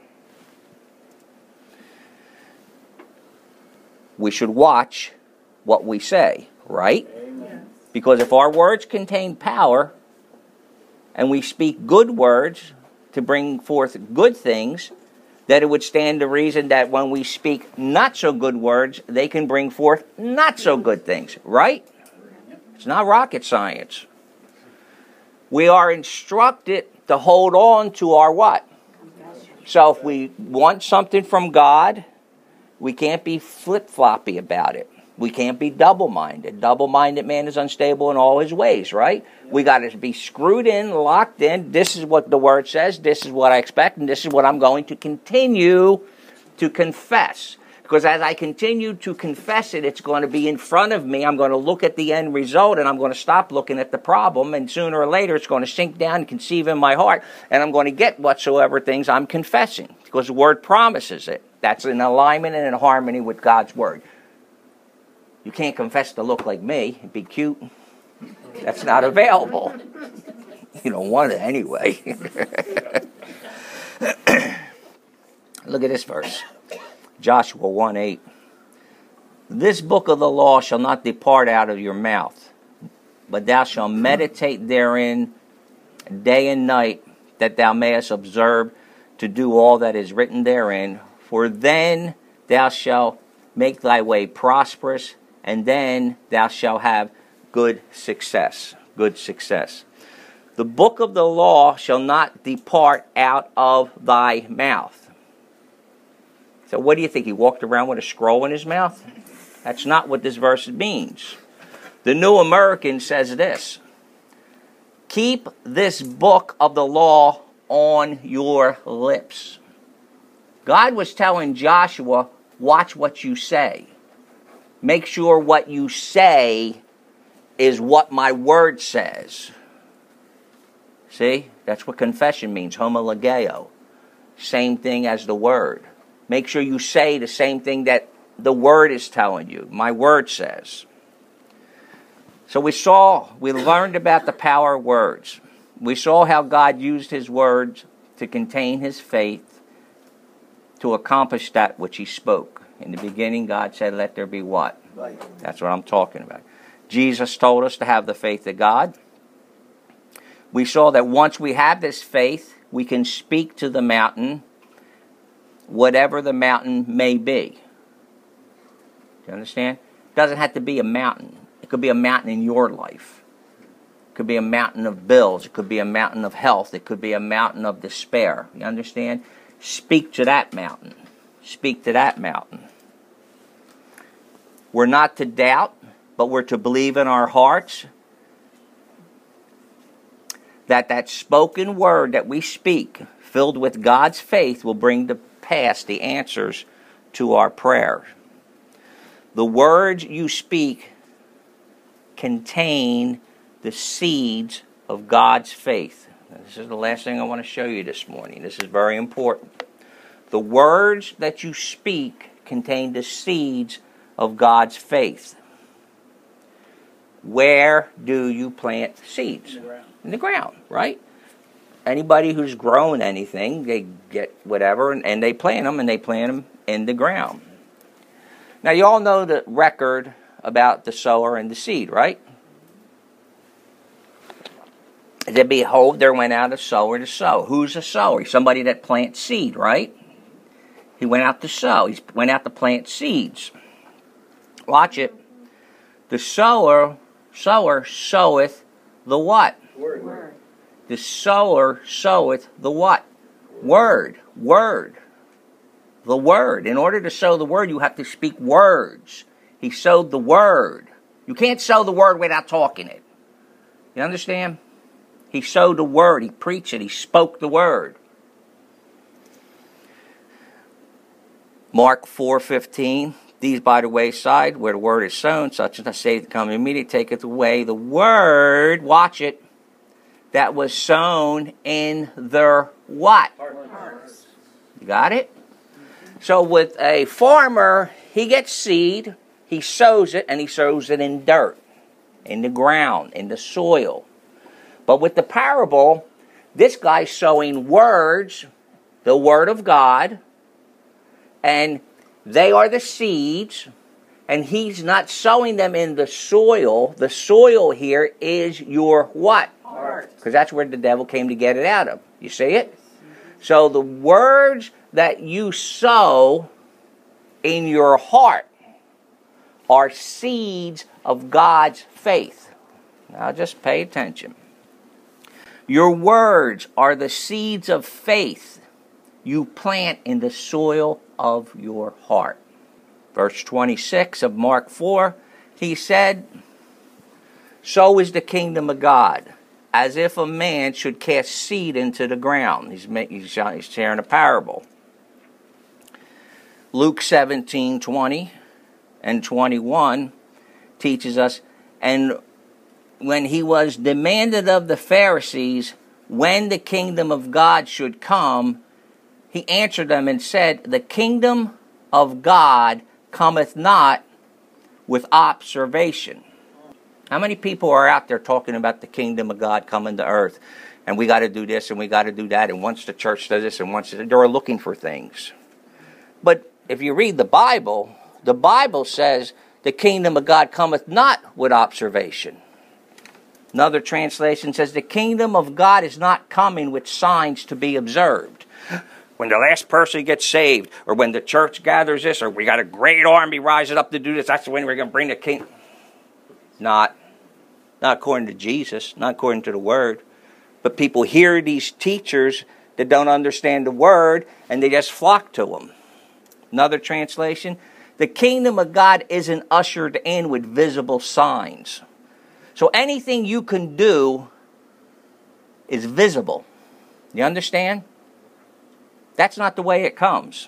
We should watch what we say, right? Amen. Because if our words contain power, and we speak good words to bring forth good things, that it would stand to reason that when we speak not so good words, they can bring forth not so good things, right? It's not rocket science. We are instructed to hold on to our what? So if we want something from God, we can't be flip-floppy about it. We can't be double-minded. Double-minded man is unstable in all his ways, right? We got to be screwed in, locked in. This is what the Word says. This is what I expect, and this is what I'm going to continue to confess. Because as I continue to confess it, it's going to be in front of me. I'm going to look at the end result, and I'm going to stop looking at the problem, and sooner or later it's going to sink down and conceive in my heart, and I'm going to get whatsoever things I'm confessing. Because the Word promises it. That's in alignment and in harmony with God's Word. You can't confess to look like me and be cute. That's not available. You don't want it anyway. Look at this verse. Joshua one eight. This book of the law shall not depart out of your mouth, but thou shalt meditate therein day and night, that thou mayest observe to do all that is written therein. For then thou shalt make thy way prosperous, and then thou shalt have good success. Good success. The book of the law shall not depart out of thy mouth. So what do you think? He walked around with a scroll in his mouth? That's not what this verse means. The New American says this: keep this book of the law on your lips. God was telling Joshua, watch what you say. Make sure what you say is what my word says. See? That's what confession means, homologeo. Same thing as the word. Make sure you say the same thing that the word is telling you. My word says. So we saw, we learned about the power of words. We saw how God used his words to contain his faith to accomplish that which he spoke. In the beginning, God said, let there be what? Light. That's what I'm talking about. Jesus told us to have the faith of God. We saw that once we have this faith, we can speak to the mountain, whatever the mountain may be. Do you understand? It doesn't have to be a mountain. It could be a mountain in your life. It could be a mountain of bills. It could be a mountain of health. It could be a mountain of despair. You understand? Speak to that mountain. Speak to that mountain. We're not to doubt, but we're to believe in our hearts that that spoken word that we speak, filled with God's faith, will bring to pass the answers to our prayers. The words you speak contain the seeds of God's faith. Now, this is the last thing I want to show you this morning. This is very important. The words that you speak contain the seeds of God's faith. Where do you plant seeds? In the ground. In the ground, right? Anybody who's grown anything, they get whatever, and, and they plant them, and they plant them in the ground. Now, you all know the record about the sower and the seed, right? Then behold, there went out a sower to sow. Who's a sower? Somebody that plants seed, right? He went out to sow. He went out to plant seeds. Watch it. The sower, sower soweth the what? Word. Word. The sower soweth the what? Word. Word. The word. In order to sow the word, you have to speak words. He sowed the word. You can't sow the word without talking it. You understand? He sowed the word. He preached it. He spoke the word. Mark four fifteen. These by the wayside, where the word is sown, such as I say, to come immediately taketh away the word, watch it, that was sown in their what? Hearts. You got it? So with a farmer, he gets seed, he sows it, and he sows it in dirt, in the ground, in the soil. But with the parable, this guy's sowing words, the word of God, and they are the seeds, and he's not sowing them in the soil. The soil here is your what? Heart. Because that's where the devil came to get it out of. You see it? So the words that you sow in your heart are seeds of God's faith. Now just pay attention. Your words are the seeds of faith you plant in the soil of your heart. Verse twenty-six of Mark four, he said, so is the kingdom of God, as if a man should cast seed into the ground. He's, he's, he's sharing a parable. Luke seventeen twenty and twenty-one teaches us, and when he was demanded of the Pharisees when the kingdom of God should come, he answered them and said, the kingdom of God cometh not with observation. How many people are out there talking about the kingdom of God coming to earth? And we got to do this and we got to do that. And once the church does this and once they're looking for things. But if you read the Bible, the Bible says the kingdom of God cometh not with observation. Another translation says the kingdom of God is not coming with signs to be observed. When the last person gets saved, or when the church gathers this, or we got a great army rising up to do this, that's when we're going to bring the king. Not, not according to Jesus, not according to the word. But people hear these teachers that don't understand the word, and they just flock to them. Another translation, the kingdom of God isn't ushered in with visible signs. So anything you can do is visible. You understand? That's not the way it comes.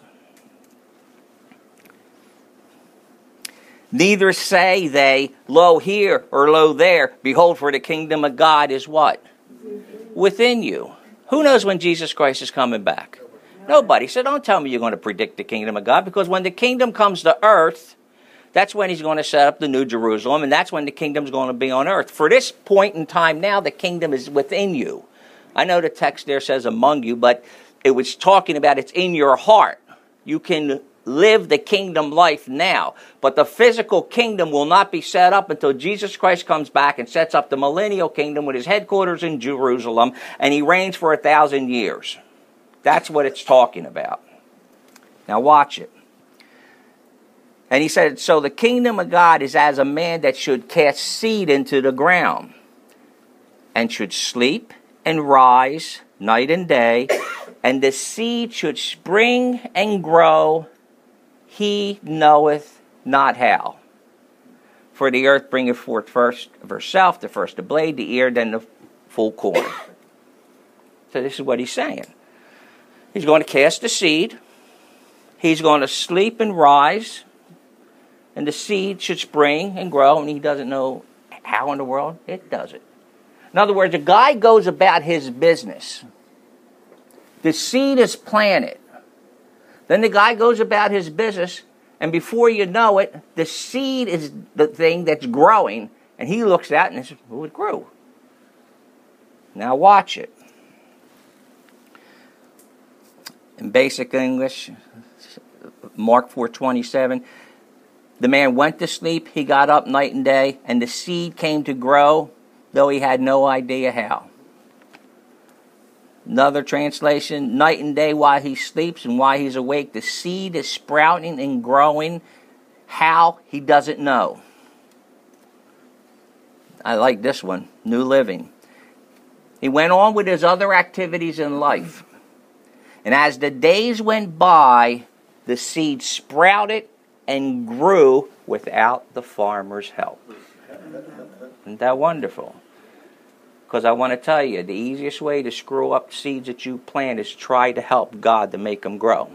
Neither say they, lo here or lo there. Behold, for the kingdom of God is what? Within you. Who knows when Jesus Christ is coming back? Nobody. So don't tell me you're going to predict the kingdom of God, because when the kingdom comes to earth, that's when he's going to set up the new Jerusalem, and that's when the kingdom's going to be on earth. For this point in time now, the kingdom is within you. I know the text there says among you, but it was talking about it's in your heart. You can live the kingdom life now. But the physical kingdom will not be set up until Jesus Christ comes back and sets up the millennial kingdom with his headquarters in Jerusalem, and he reigns for a thousand years. That's what it's talking about. Now watch it. And he said, so the kingdom of God is as a man that should cast seed into the ground, and should sleep and rise night and day, and the seed should spring and grow, he knoweth not how. For the earth bringeth forth first of herself, the first the blade, the ear, then the full corn. So this is what he's saying. He's going to cast the seed. He's going to sleep and rise. And the seed should spring and grow. And he doesn't know how in the world it does it. In other words, a guy goes about his business. The seed is planted. Then the guy goes about his business, and before you know it, the seed is the thing that's growing, and he looks at it and says, oh, it grew. Now watch it. In basic English, Mark four twenty-seven, the man went to sleep, he got up night and day, and the seed came to grow, though he had no idea how. Another translation, night and day while he sleeps and while he's awake, the seed is sprouting and growing. How? He doesn't know. I like this one, New Living. He went on with his other activities in life. And as the days went by, the seed sprouted and grew without the farmer's help. Isn't that wonderful? Because I want to tell you, the easiest way to screw up seeds that you plant is try to help God to make them grow.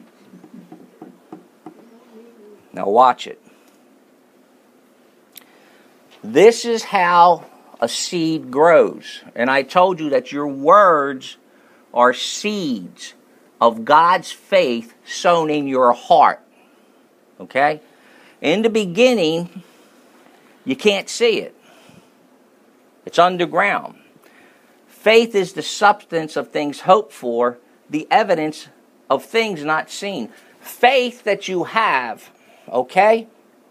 Now watch it. This is how a seed grows. And I told you that your words are seeds of God's faith sown in your heart. Okay? In the beginning, you can't see it. It's underground. Faith is the substance of things hoped for, the evidence of things not seen. Faith that you have, okay,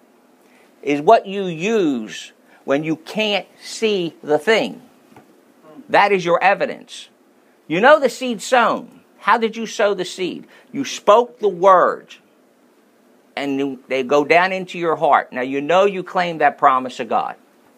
is what you use when you can't see the thing. That is your evidence. You know the seed sown. How did you sow the seed? You spoke the words, and they go down into your heart. Now you know you claim that promise of God.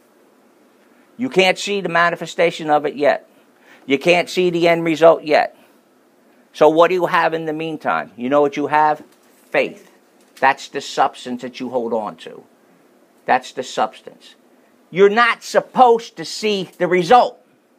You can't see the manifestation of it yet. You can't see the end result yet. So what do you have in the meantime? You know what you have? Faith. That's the substance that you hold on to. That's the substance. You're not supposed to see the result.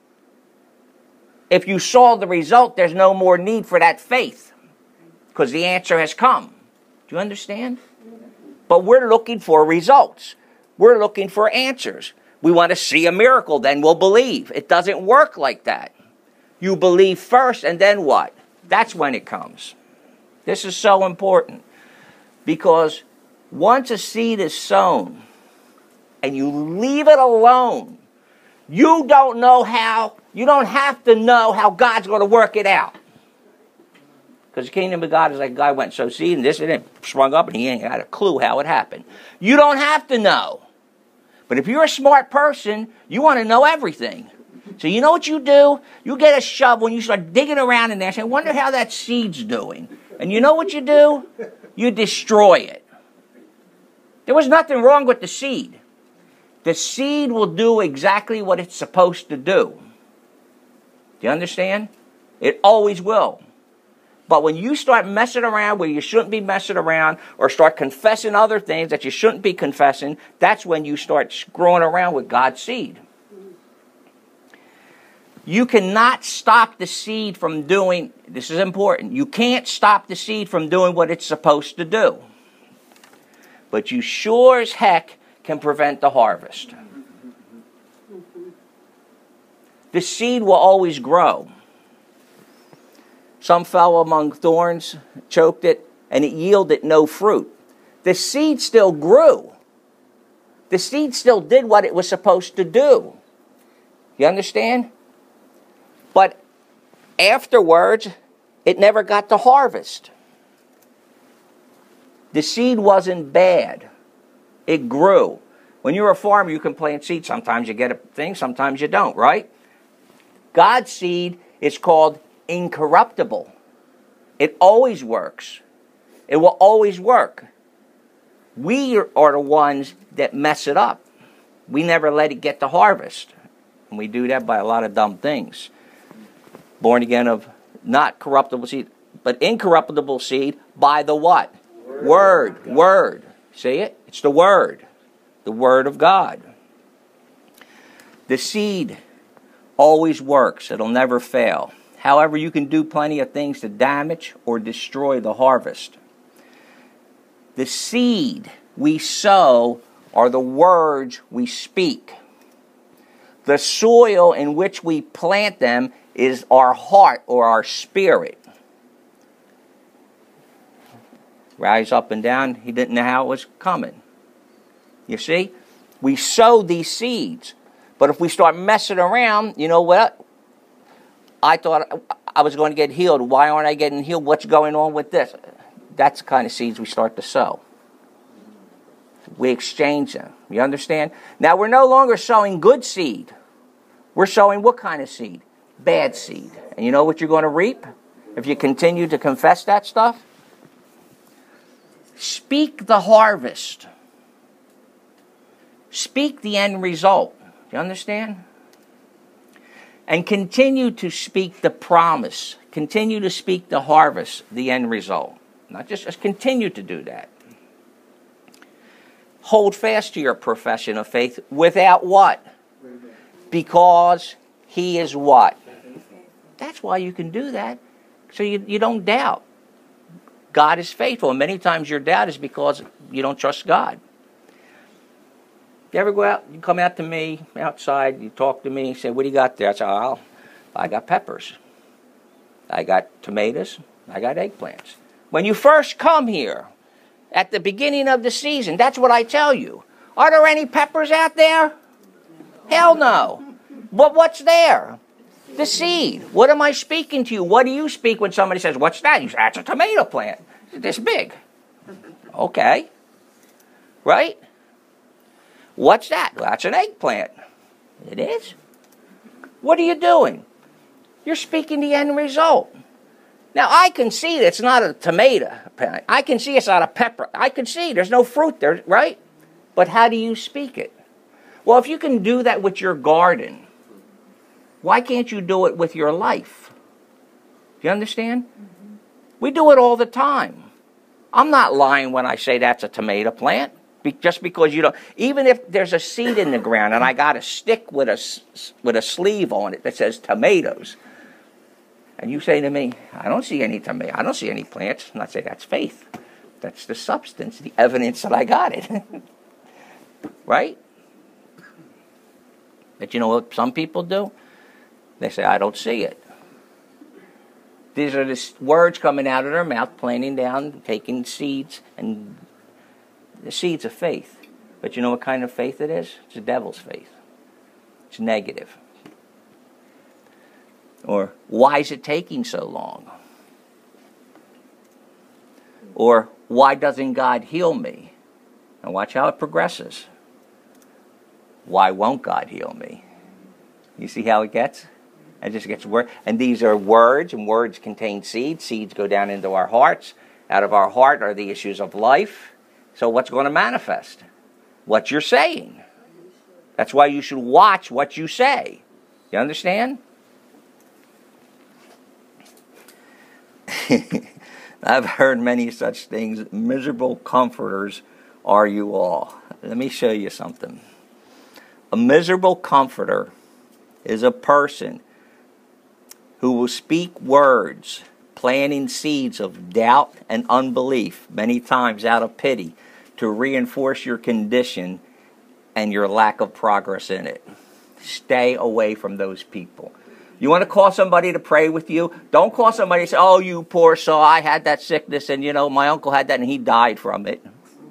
If you saw the result, there's no more need for that faith, because the answer has come. Do you understand? But we're looking for results. We're looking for answers. We want to see a miracle, then we'll believe. It doesn't work like that. You believe first, and then what? That's when it comes. This is so important, because once a seed is sown and you leave it alone, you don't know how, you don't have to know how God's going to work it out. Because the kingdom of God is like a guy went and sowed seed, and this and it sprung up, and he ain't got a clue how it happened. You don't have to know. But if you're a smart person, you want to know everything. So you know what you do? You get a shovel and you start digging around in there and say, I wonder how that seed's doing. And you know what you do? You destroy it. There was nothing wrong with the seed. The seed will do exactly what it's supposed to do. Do you understand? It always will. But when you start messing around where you shouldn't be messing around, or start confessing other things that you shouldn't be confessing, that's when you start screwing around with God's seed. You cannot stop the seed from doing, this is important, you can't stop the seed from doing what it's supposed to do. But you sure as heck can prevent the harvest. The seed will always grow. Some fell among thorns, choked it, and it yielded no fruit. The seed still grew. The seed still did what it was supposed to do. You understand? But afterwards, it never got to harvest. The seed wasn't bad. It grew. When you're a farmer, you can plant seed. Sometimes you get a thing, sometimes you don't, right? God's seed is called incorruptible. It always works. It will always work. We are the ones that mess it up. We never let it get to harvest. And we do that by a lot of dumb things. Born again of not corruptible seed, but incorruptible seed by the what? Word. Word. Word. See it? It's the Word. The Word of God. The seed always works. It'll never fail. However, you can do plenty of things to damage or destroy the harvest. The seed we sow are the words we speak. The soil in which we plant them is our heart or our spirit. Rise up and down. He didn't know how it was coming. You see? We sow these seeds. But if we start messing around, you know what? I thought I was going to get healed. Why aren't I getting healed? What's going on with this? That's the kind of seeds we start to sow. We exchange them. You understand? Now, we're no longer sowing good seed. We're sowing what kind of seed? Bad seed. And you know what you're going to reap if you continue to confess that stuff? Speak the harvest. Speak the end result. You understand? And continue to speak the promise. Continue to speak the harvest, the end result. Not just, just continue to do that. Hold fast to your profession of faith without what? Because he is what? That's why you can do that. So you, you don't doubt. God is faithful. And many times your doubt is because you don't trust God. You ever go out, you come out to me outside, you talk to me, you say, what do you got there? I say, oh, I got peppers. I got tomatoes. I got eggplants. When you first come here, at the beginning of the season, that's what I tell you. Are there any peppers out there? Hell no. But what's there? The seed. What am I speaking to you? What do you speak when somebody says, what's that? You say, that's a tomato plant. It's this big. Okay. Right? What's that? Well, that's an eggplant. It is. What are you doing? You're speaking the end result. Now, I can see that it's not a tomato plant. I can see it's not a pepper. I can see there's no fruit there, right? But how do you speak it? Well, if you can do that with your garden, why can't you do it with your life? Do you understand? Mm-hmm. We do it all the time. I'm not lying when I say that's a tomato plant. Be, just because you don't, even if there's a seed in the ground and I got a stick with a, with a sleeve on it that says tomatoes, and you say to me, I don't see any tomato, I don't see any plants, and I say, that's faith. That's the substance, the evidence that I got it. Right? But you know what some people do? They say, I don't see it. These are the words coming out of their mouth, planting down, taking seeds, and the seeds of faith. But you know what kind of faith it is? It's the devil's faith. It's negative. Or, why is it taking so long? Or, why doesn't God heal me? And watch how it progresses. Why won't God heal me? You see how it gets? It just gets worse. And these are words, and words contain seeds. Seeds go down into our hearts. Out of our heart are the issues of life. So what's going to manifest? What you're saying. That's why you should watch what you say. You understand? I've heard many such things. Miserable comforters are you all. Let me show you something. A miserable comforter is a person who will speak words, planting seeds of doubt and unbelief, many times out of pity, to reinforce your condition and your lack of progress in it. Stay away from those people. You want to call somebody to pray with you? Don't call somebody and say, oh, you poor soul, I had that sickness, and, you know, my uncle had that, and he died from it.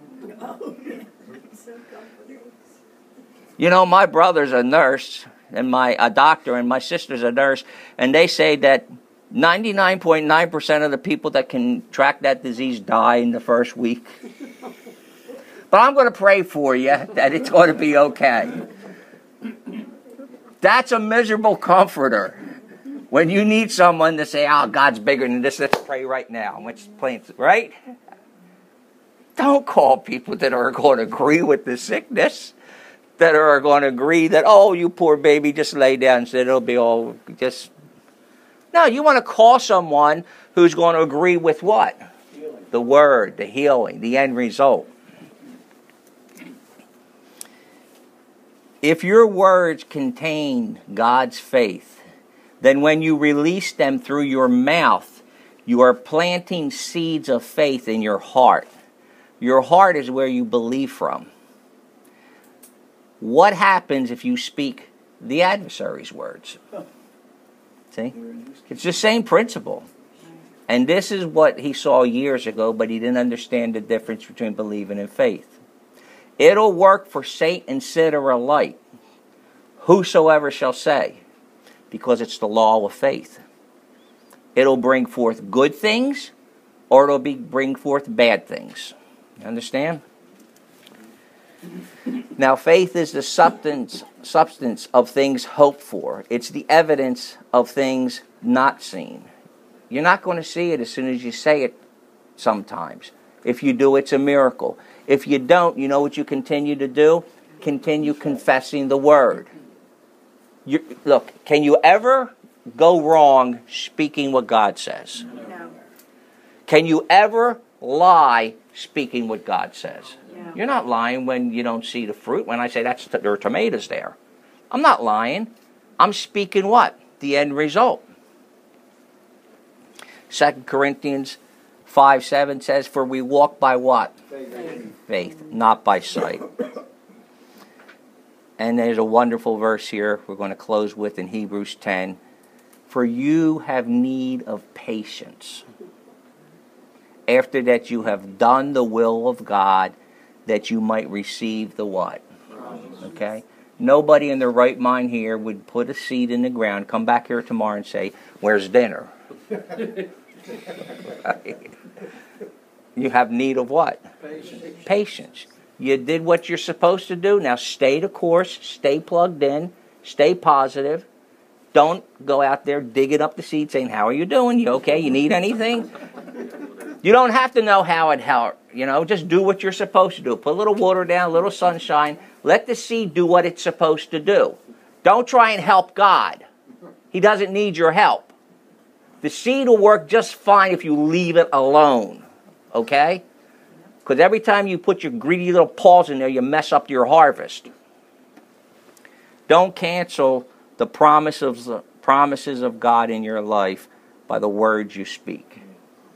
You know, my brother's a nurse, and my a doctor, and my sister's a nurse, and they say that ninety-nine point nine percent of the people that contract that disease die in the first week. But I'm going to pray for you that it's going to be okay. That's a miserable comforter. When you need someone to say, oh, God's bigger than this, let's pray right now. Let's pray, right? Don't call people that are going to agree with the sickness, that are going to agree that, oh, you poor baby, just lay down and say it'll be all just... No, you want to call someone who's going to agree with what? Healing. The word, the healing, the end result. If your words contain God's faith, then when you release them through your mouth, you are planting seeds of faith in your heart. Your heart is where you believe from. What happens if you speak the adversary's words? See? It's the same principle. And this is what he saw years ago, but he didn't understand the difference between believing and faith. It'll work for Satan and sinner alike. Whosoever shall say, because it's the law of faith. It'll bring forth good things, or it'll be bring forth bad things. You understand? Now, faith is the substance, substance of things hoped for. It's the evidence of things not seen. You're not going to see it as soon as you say it sometimes. If you do, it's a miracle. If you don't, you know what you continue to do? Continue confessing the word. You, look, can you ever go wrong speaking what God says? No. Can you ever lie speaking what God says? Yeah. You're not lying when you don't see the fruit. When I say that's there are tomatoes there, I'm not lying. I'm speaking what? The end result. Second Corinthians five seven says, for we walk by what? Faith. Faith, not by sight. And there's a wonderful verse here we're going to close with in Hebrews ten. For you have need of patience. After that you have done the will of God, that you might receive the what? Okay? Nobody in their right mind here would put a seed in the ground, come back here tomorrow and say, where's dinner? You have need of what? Patience. Patience. You did what you're supposed to do. Now stay the course, stay plugged in, stay positive. Don't go out there digging up the seed saying, how are you doing? You okay? You need anything? You don't have to know how it how you know, just do what you're supposed to do. Put a little water down, a little sunshine. Let the seed do what it's supposed to do. Don't try and help God. He doesn't need your help. The seed will work just fine if you leave it alone. Okay? Because every time you put your greedy little paws in there, you mess up your harvest. Don't cancel the promise of the promises of God in your life by the words you speak.